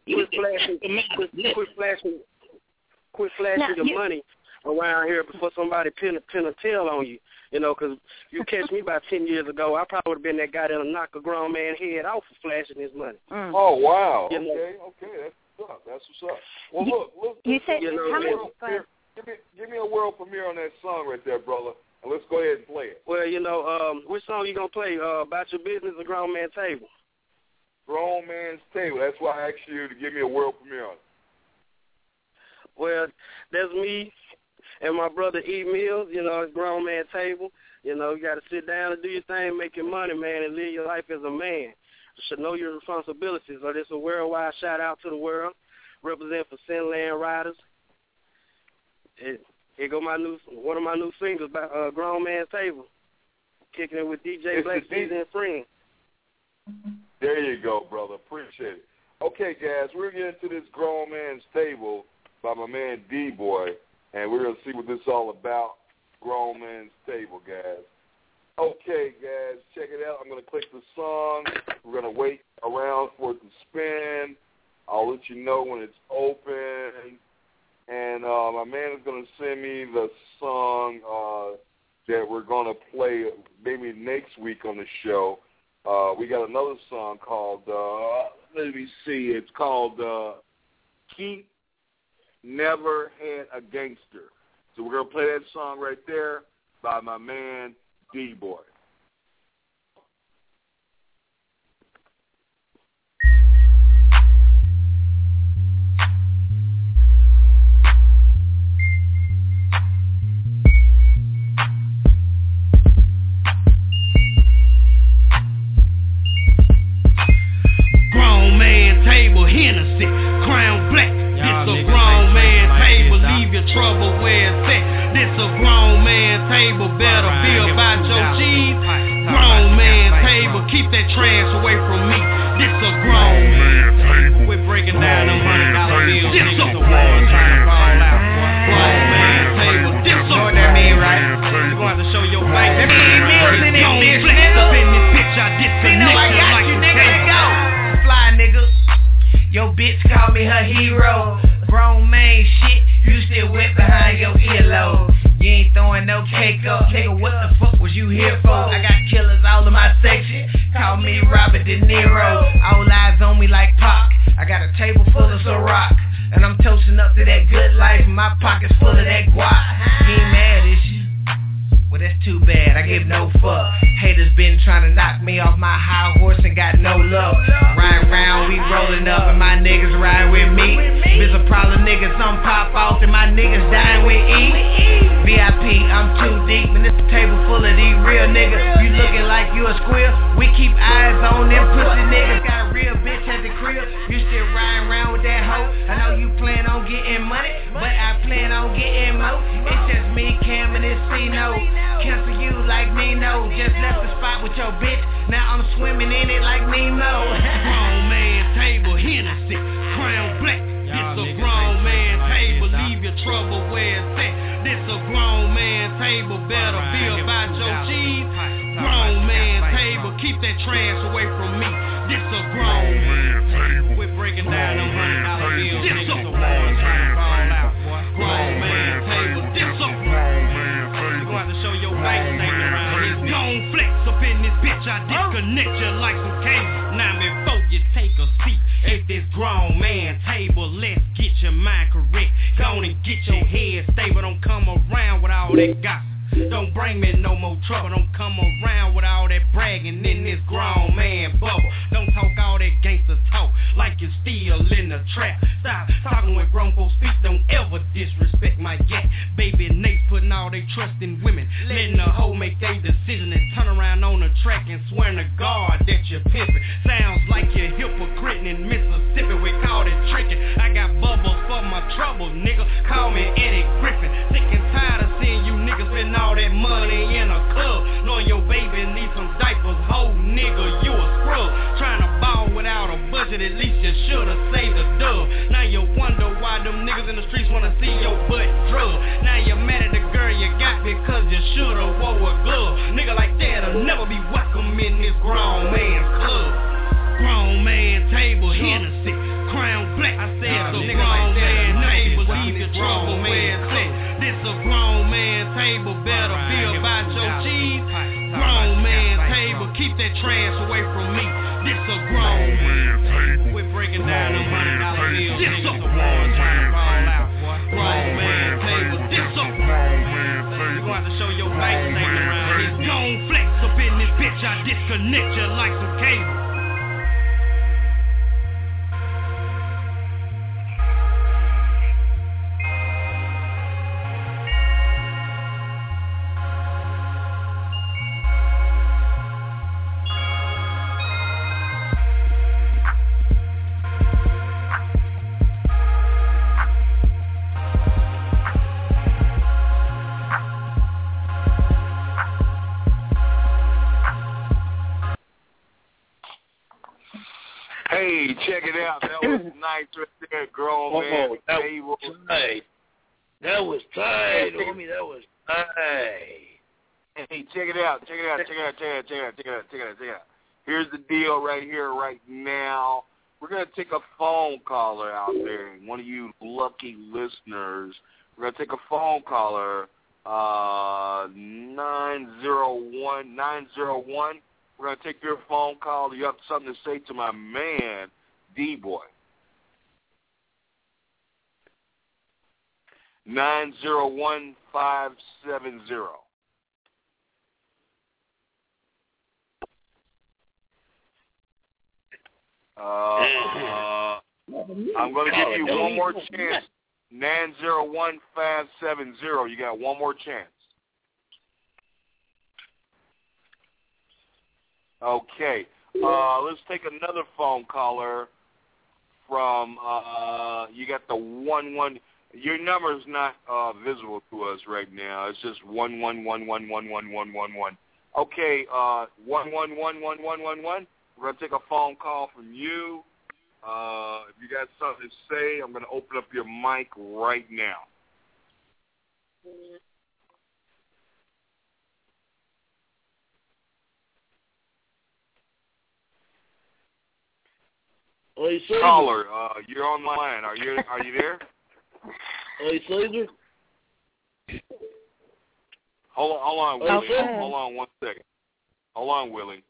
Quit flashing your money around here before somebody pin a tail on you. You know, because you catch me about 10 years ago, I probably would have been that guy that'll knock a grown man's head off for flashing his money. Oh, wow. You know? Okay. That's what's up. Well, look. You said, you know, how many? Give me a world premiere on that song right there, brother, and let's go ahead and play it. Well, you know, which song you going to play? About Your Business or Grown Man's Table? Grown Man's Table. That's why I asked you to give me a world premiere on it. Well, that's me and my brother E. Mills, you know, it's Grown Man Table. You know, you got to sit down and do your thing, make your money, man, and live your life as a man. You should know your responsibilities. So this is a worldwide shout-out to the world. Represent for Sinland Riders. Here go one of my new singles, about Grown Man Table. Kicking it with DJ Black Season and Friends. There you go, brother. Appreciate it. Okay, guys, we're getting to this Grown Man's Table by my man D-Boy. And we're going to see what this is all about, Grown Man's Table, guys. Okay, guys, check it out. I'm going to click the song. We're going to wait around for it to spin. I'll let you know when it's open. And my man is going to send me the song that we're going to play maybe next week on the show. We got another song called, let me see, it's called Keep Never Had a Gangster. So we're going to play that song right there by my man D-Boy. Grown man table, Hennessy, Crown Black. This a grown man table, leave your trouble where it's at. This a grown man table, better be about your cheese. Grown man table, keep that trash away from me. This a grown man table. We're breaking down them $100 bills. This a grown man table. Grown man table. This a grown man table. You gonna have to show your bank. That means meals in this bitch, nigga. Up in this bitch, I disconnect you like you, nigga. Let's go. Fly, nigga. Your bitch called me her hero. Grown man shit, you still wet behind your earlobe. You ain't throwing no cake up, nigga, what the fuck was you here for? I got killers all in my section, call me Robert De Niro. All eyes on me like Pac, I got a table full of Ciroc, and I'm toasting up to that good life, my pocket's full of that guap. You ain't mad, is you? Well, that's too bad, I give no fuck. Haters been trying to knock me off my high horse and got no love. Ride round, we rolling up and my niggas ride with me. There's a problem, niggas, some pop off and my niggas dying with E. VIP, I'm too deep and this table full of these real niggas. You looking like you a square, we keep eyes on them pussy niggas. Got a real bitch at the crib, you still riding around with that hoe. I know you plan on getting money, but I plan on getting more. It's just me, Cam, and this C-No. Cancel you like Nino, just left the spot with your bitch, now I'm swimming in it like Nemo. Grown man table, Hennessy, Crown Black. This a grown man table, leave your trouble where it's at. This a grown man table, better be about your cheese. Grown man table, keep that trash away from me. This a grown man table. We're breaking down them $100 bills. This a grown man table. Grown man table. This a grown man table. You gonna have to show your bank statement around here. Don't flex up in this bitch, I disconnect you like some cable. Now before you take a seat at this grown man table, let's get your mind correct. that gossip. Don't bring me no more trouble. Don't come around with all that bragging in this grown man bubble. Don't talk all that gangster talk like you're still in the trap. Stop talking when grown folks speak. Don't ever disrespect my yak. Baby Nate's putting all they trust in women, letting the hoe make their decision and turn around on the track and swearing to God that you're pimping. Sounds like you're hypocrite in Mississippi. We call it tricking. I got bubbles for my troubles, nigga. Call me Eddie Griffin. Sick and tired of seeing you niggas spend all that money in a club, knowing your baby needs some diapers. Whole nigga, you a scrub. Trying to ball without a budget, at least you should've saved a dub. Now you wonder why them niggas in the streets wanna see your butt drug. Now you're mad at the girl you got because you should've wore a glove. Nigga like that'll never be welcome in this grown man's club. Grown man table, Hennessy, Crown Black. I said a grown man table, leave your trouble man set. This a grown man table, better be about your cheese. Grown man table, keep that trash away from me. This a grown man table. We're breaking down them $100 bills. This a grown man table. Grown man table. This a grown man table. You gonna have to show your bank statement around here. Gon' flex up in this bitch. I disconnect you like some cable. Hey, check it out. That was nice right there, grown man table. That was tight, homie. That was tight. Hey, check it out. Here's the deal right here, right now. We're going to take a phone caller out there. One of you lucky listeners. We're going to take a phone caller, 901. We're going to take your phone call. You have something to say to my man, D-Boy. 901570. I'm going to give you one more chance. 901570. You got one more chance. Okay. Let's take another phone caller from, you got the 11. Your number is not visible to us right now. It's just 11111111. Okay, 111111. We're going to take a phone call from you. If you got something to say, I'm going to open up your mic right now. Caller, you're on the line. Are you there? Hey, Caesar. Hold on, Willie. Hold on 1 second. Hold on, Willie.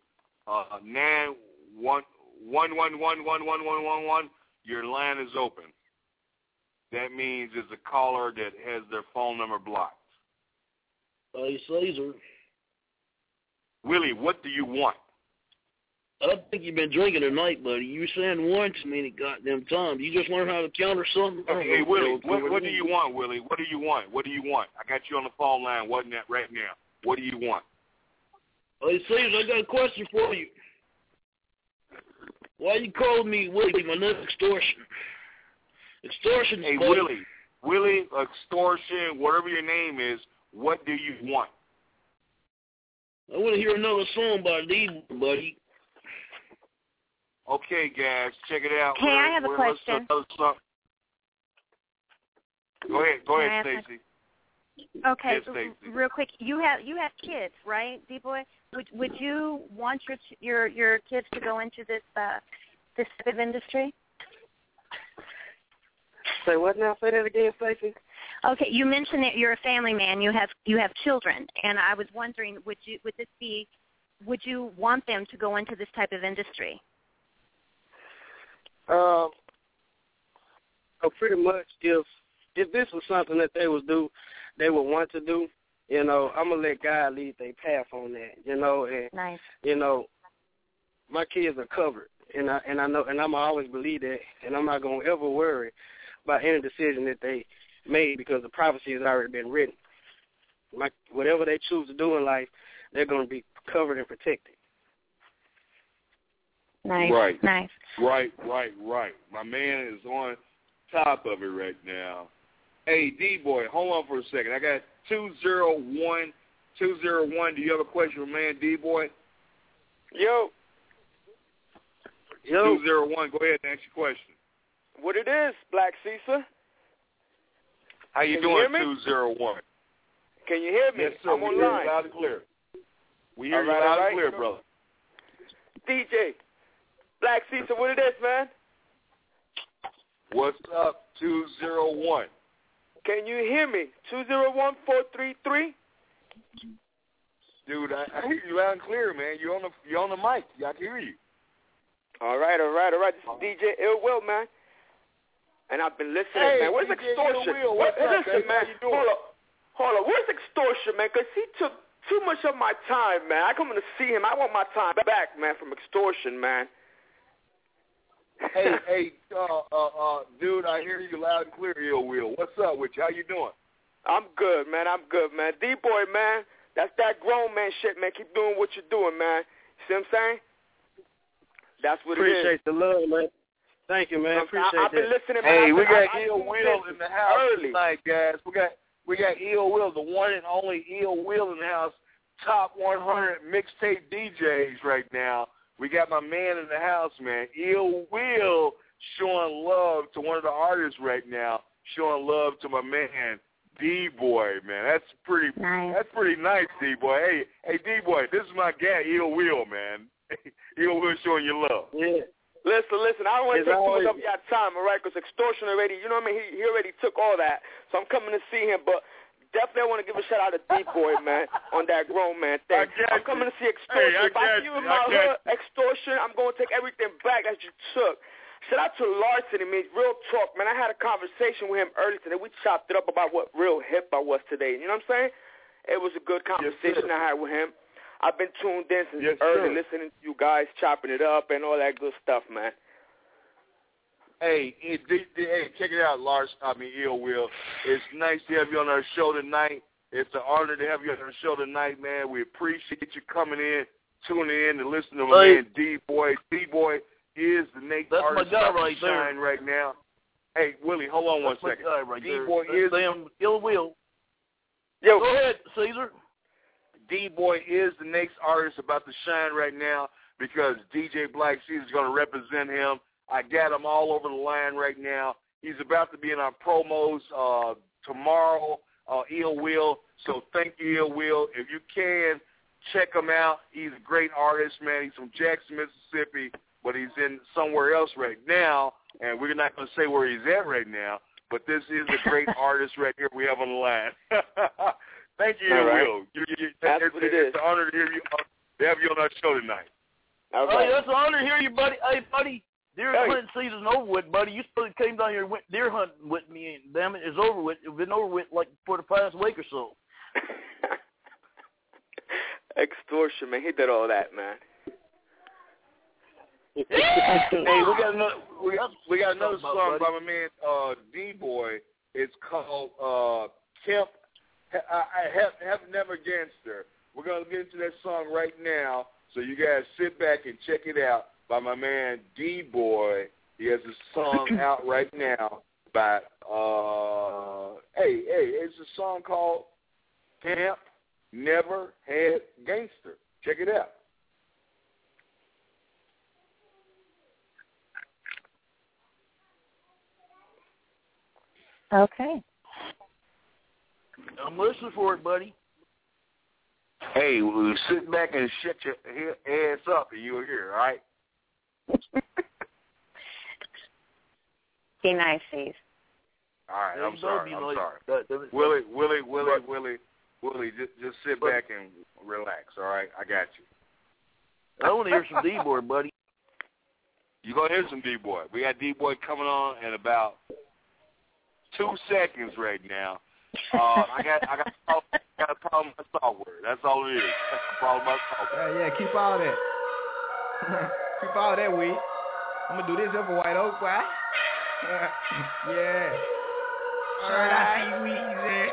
911111111. Your line is open. That means it's a caller that has their phone number blocked. Hey, Caesar. Willie, what do you want? I think you've been drinking tonight, buddy. You were saying one too many goddamn times. You just learned how to counter something? Hey, Willie, what do you want, Willie? What do you want? What do you want? I got you on the phone line. Wasn't that right now? What do you want? Hey, Caesar, I got a question for you. Why you calling me Willie? My name's Extortion. Extortion. Hey, buddy. Willie, Extortion, whatever your name is, what do you want? I want to hear another song by D, buddy. Okay, guys, check it out. Hey, I have a question. Go ahead, Stacey. Okay, real quick, you have kids, right, D-Boy? Would you want your kids to go into this type of industry? Say what now? Say that again, Stacey. Okay, you mentioned that you're a family man. You have children, and I was wondering, would you want them to go into this type of industry? Pretty much, if this was something that they would want to do, You know, I'm going to let God lead their path on that, you know. And, nice. You know, my kids are covered, and I know, and I'm always believe that, and I'm not going to ever worry about any decision that they made because the prophecy has already been written. Whatever they choose to do in life, they're going to be covered and protected. Nice. Right. Nice. Right. My man is on top of it right now. Hey, D-Boy, hold on for a second. I got 201. Do you have a question for man D-Boy? Yo. 201, go ahead and ask your question. What it is, Black Caesar? How you doing, 201? Can you hear me? Yes, sir. I'm online. We hear you loud and clear. We hear you loud and clear, brother. DJ, Black Caesar, what it is, man? What's up, 201? Can you hear me? 201-433? Dude, I hear you loud and clear, man. You're on the mic. I can hear you. All right. This is DJ Ill Will, man. And I've been listening, man. Where's extortion? Listen, man. Hold on. Where's extortion, man? Because he took too much of my time, man. I come to see him. I want my time back, man, from extortion, man. Hey, dude, I hear you loud and clear, Ill Will. What's up with you? How you doing? I'm good, man. D-Boy, man, that's that grown man shit, man. Keep doing what you're doing, man. You see what I'm saying? That's what it is. Appreciate the love, man. Thank you, man. I've been listening, man. Hey, we got Ill Will in the house tonight, guys. We got Ill Will, the one and only Ill Will in the house. Top 100 mixtape DJs right now. We got my man in the house, man. Ill Will showing love to one of the artists right now. Showing love to my man D-Boy, man. That's pretty nice, D-Boy. Hey, D-Boy, this is my guy, Ill Will, man. Ill Will showing you love. Yeah. Listen, I don't want to take too much of your time, all right, because extortion already, you know what I mean, he already took all that, so I'm coming to see him, but definitely I want to give a shout-out to D-Boy, man, on that grown man thing. I'm coming to see extortion. If I see you in my hood, extortion, I'm going to take everything back that you took. Shout out to Larson and me, real talk, man. I had a conversation with him earlier today. We chopped it up about what real hip-hop was today, you know what I'm saying? It was a good conversation I had with him. I've been tuned in since early, listening to you guys chopping it up and all that good stuff, man. Hey, check it out, Ill Will. It's nice to have you on our show tonight. It's an honor to have you on our show tonight, man. We appreciate you coming in, tuning in, and listening to my man D-Boy. D-Boy is the next artist right shine right now. Hey, Willie, hold on one second. D-Boy is Ill Will. Yo, go ahead, Caesar. D-Boy is the next artist about to shine right now because DJ Black Caesar is going to represent him. I got him all over the line right now. He's about to be in our promos tomorrow, Ill Will. So thank you, Ill Will. If you can, check him out. He's a great artist, man. He's from Jackson, Mississippi, but he's in somewhere else right now, and we're not going to say where he's at right now. But this is a great artist right here we have on the line. Thank you, Will. That's what it is. It's an honor to have you on our show tonight. Hey, that's an honor to hear you, buddy. Hey, buddy, deer hunting season's over with, buddy. You supposed to came down here and went deer hunting with me, and damn it, it's over with. It's been over with like for the past week or so. Extortion, man. He did all that, man. Hey, we got another song by my man D-Boy. It's called Kemp. I have never gangster. We're going to get into that song right now, so you guys sit back and check it out by my man D-Boy. He has a song out right now by, it's a song called Camp Never Had Gangster. Check it out. Okay. I'm listening for it, buddy. Hey, we'll sit back and shut your ass up and you'll hear, all right? Be nice, Steve. All right, I'm sorry. Willie, just sit back and relax, all right? I got you. I want to hear some D-Boy, buddy. You're going to hear some D-Boy. We got D-Boy coming on in about 2 seconds right now. I got a problem with my software. That's all it is. That's the problem with my software. Yeah, keep all that. Keep all that weed. I'm gonna do this here for White Oak, boy. Yeah. Alright, I see Weezy.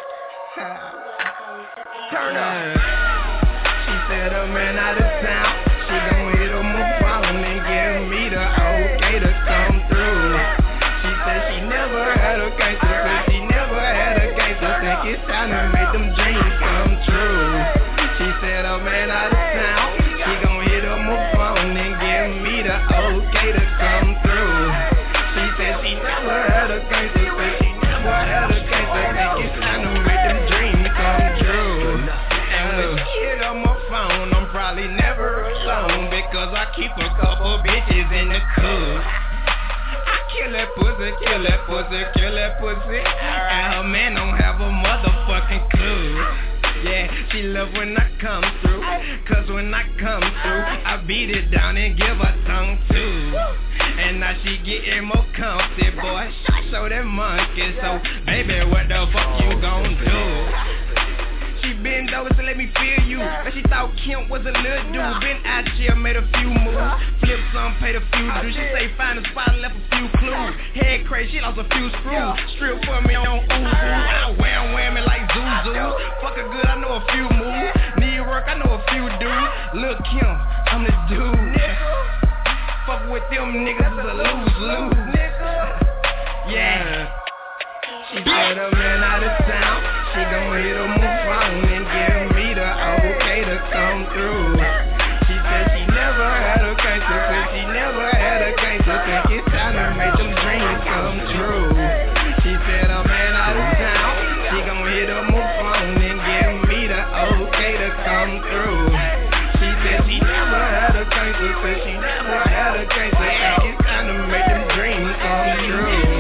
Turn up. She said a man out of town. She gon' hit him a phone and give me the okay to come through. She said she never had a gangster, but she never had a gangster. Think it's time to make them dreams come true. She said a man out of town. She gon' hit him a phone and give me the okay to come through. She said she never had a gangster, but she never had a gangster. Think it's time to make them dreams come true. And when she hit on my phone, I'm probably never alone because I keep a couple bitches in the coop. Kill that pussy, kill that pussy, kill that pussy. And her man don't have a motherfucking clue. Yeah, she love when I come through. Cause when I come through, I beat it down and give her tongue too. And now she getting more comfy, boy. Show that monkey. So, baby, what the fuck you gon' do? She bend over to let me feel you. But she thought Kemp was a little dude. Been out here, made a few moves. Flipped some, paid a few dues. She say find a spot and left a few clues. Head crazy, she lost a few screws. Strip for me on Uzu. I wham me like Zuzu. Fuck her good, I know a few moves. Need work, I know a few dudes. Lil' Kim, I'm the dude. Fuck with them niggas is a lose-lose. Yeah. She said a man out of town. She gon' hit him a phone and give me the okay to come through. She said she never had a gangster, but she never had a gangster. Think it's time to make them dreams come true. She said a man out of town. She gon' hit him a phone and give me the okay to come through. She said she never had a gangster, but she never had a gangster. Think it's time to make them dreams come true.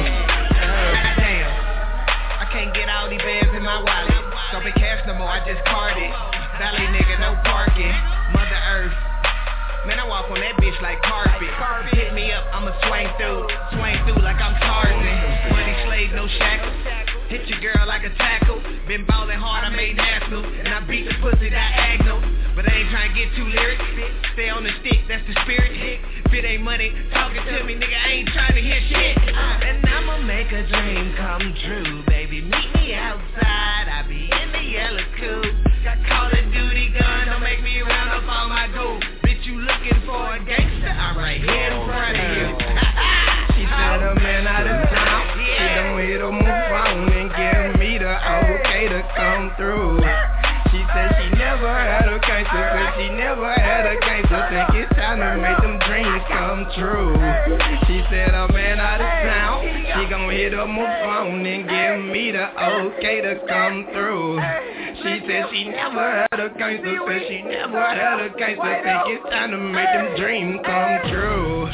Can't get all these bands in my wallet. Don't pay cash no more, I just carded. Valley nigga, no parking. Mother Earth. Man, I walk on that bitch like carpet. Hit me up, I'ma swing through like I'm Tarzan. Money slave, no shackles. Hit your girl like a tackle. Been ballin' hard, I made national. And I beat the pussy diagonal. But I ain't tryna get too lyric. Stay on the stick, that's the spirit. If it ain't money, talking to me, nigga, I ain't tryna hear shit. And I'ma make a dream come true, baby. Meet me outside, I be in the yellow coupe. Got Call of Duty gun, don't make me round up all my gold. Bitch, you looking for a gangster? I'm right here in front of you. She said a man out of town. She don't hit him a phone and give me the okay to come through. She said she never had a gangster, but she never had a gangster. Think it's time to make them dreams come true. She said a man out of town. She gon' hit him a phone and give me the okay to come through. She said she never had a gangster, but she never had a gangster. Think it's time to make them dreams come true.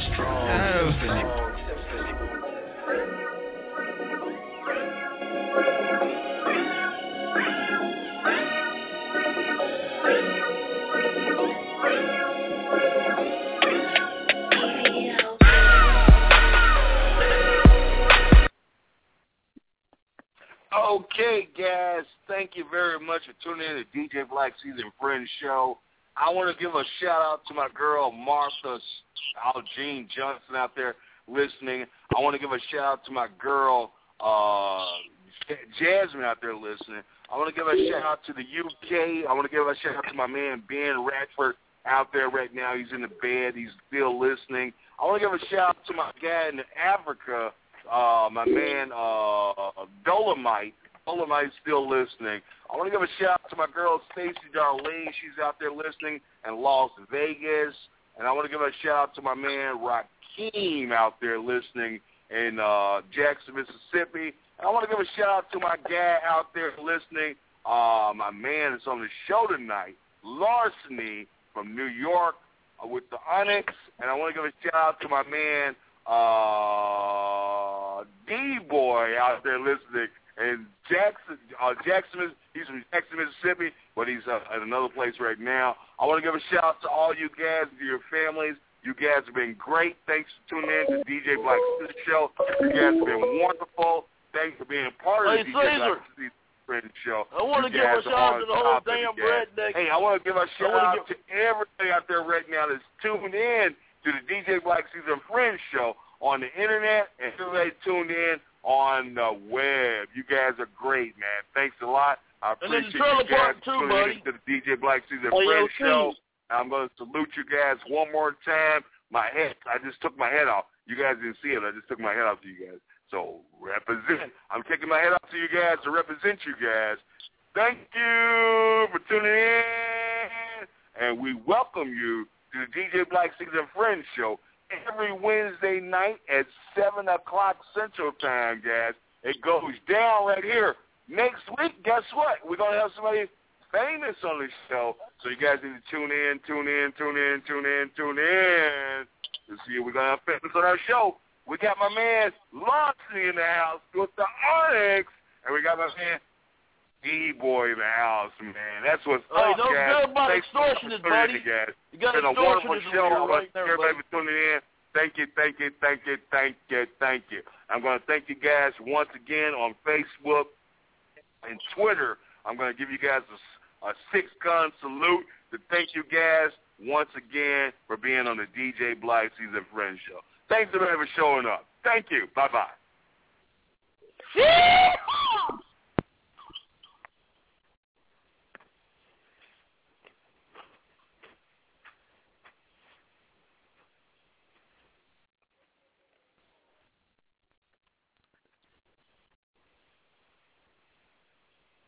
Okay, guys, thank you very much for tuning in to DJ Black Season Friends Show. I want to give a shout-out to my girl, Martha Jean Johnson out there listening. I want to give a shout-out to my girl, Jasmine out there listening. I want to give a shout-out to the UK. I want to give a shout-out to my man, Ben Radford, out there right now. He's in the bed. He's still listening. I want to give a shout-out to my guy in Africa, my man Dolomite. Dolomite's still listening. I want to give a shout-out to my girl, Stacey Darlene. She's out there listening in Las Vegas. And I want to give a shout-out to my man, Rakeem, out there listening in Jackson, Mississippi. And I want to give a shout-out to my guy out there listening, my man that's on the show tonight, Larceny from New York with the Onyx. And I want to give a shout-out to my man, D-Boy out there listening in Jackson, he's from Jackson, Mississippi, but he's at another place right now. I want to give a shout-out to all you guys and your families. You guys have been great. Thanks for tuning in to DJ Black Show. You guys have been wonderful. Thanks for being part of the DJ Black Friend Show. I want to give a shout out to the whole damn redneck. Hey, I want to give a shout out to everybody out there right now that's tuned in to the DJ Black Caesar Friend Show on the internet and everybody tuned in on the web. You guys are great, man. Thanks a lot. I appreciate you guys tuning in to the DJ Black Caesar Friend Show. I'm going to salute you guys one more time. I just took my head off. You guys didn't see it. I just took my head off to you guys. So represent. I'm taking my head off to you guys to represent you guys. Thank you for tuning in. And we welcome you to the DJ Black Caesar Friend Show every Wednesday night at 7 o'clock Central Time, guys. It goes down right here. Next week, guess what? We're going to have somebody famous on the show. So you guys need to tune in to see if we're going to have famous on our show. We got my man Lonzy in the house with the Onyx, and we got my man D-Boy in the house, man. That's what's up, don't guys. Don't about extortionist, buddy. Guys. You got it's been a wonderful show. Right there, everybody for tuning in. Thank you. I'm going to thank you guys once again on Facebook and Twitter. I'm going to give you guys a 6-gun salute to thank you guys once again for being on the DJ Black Caesar Friend Show. Thanks everybody for showing up. Thank you. Bye-bye.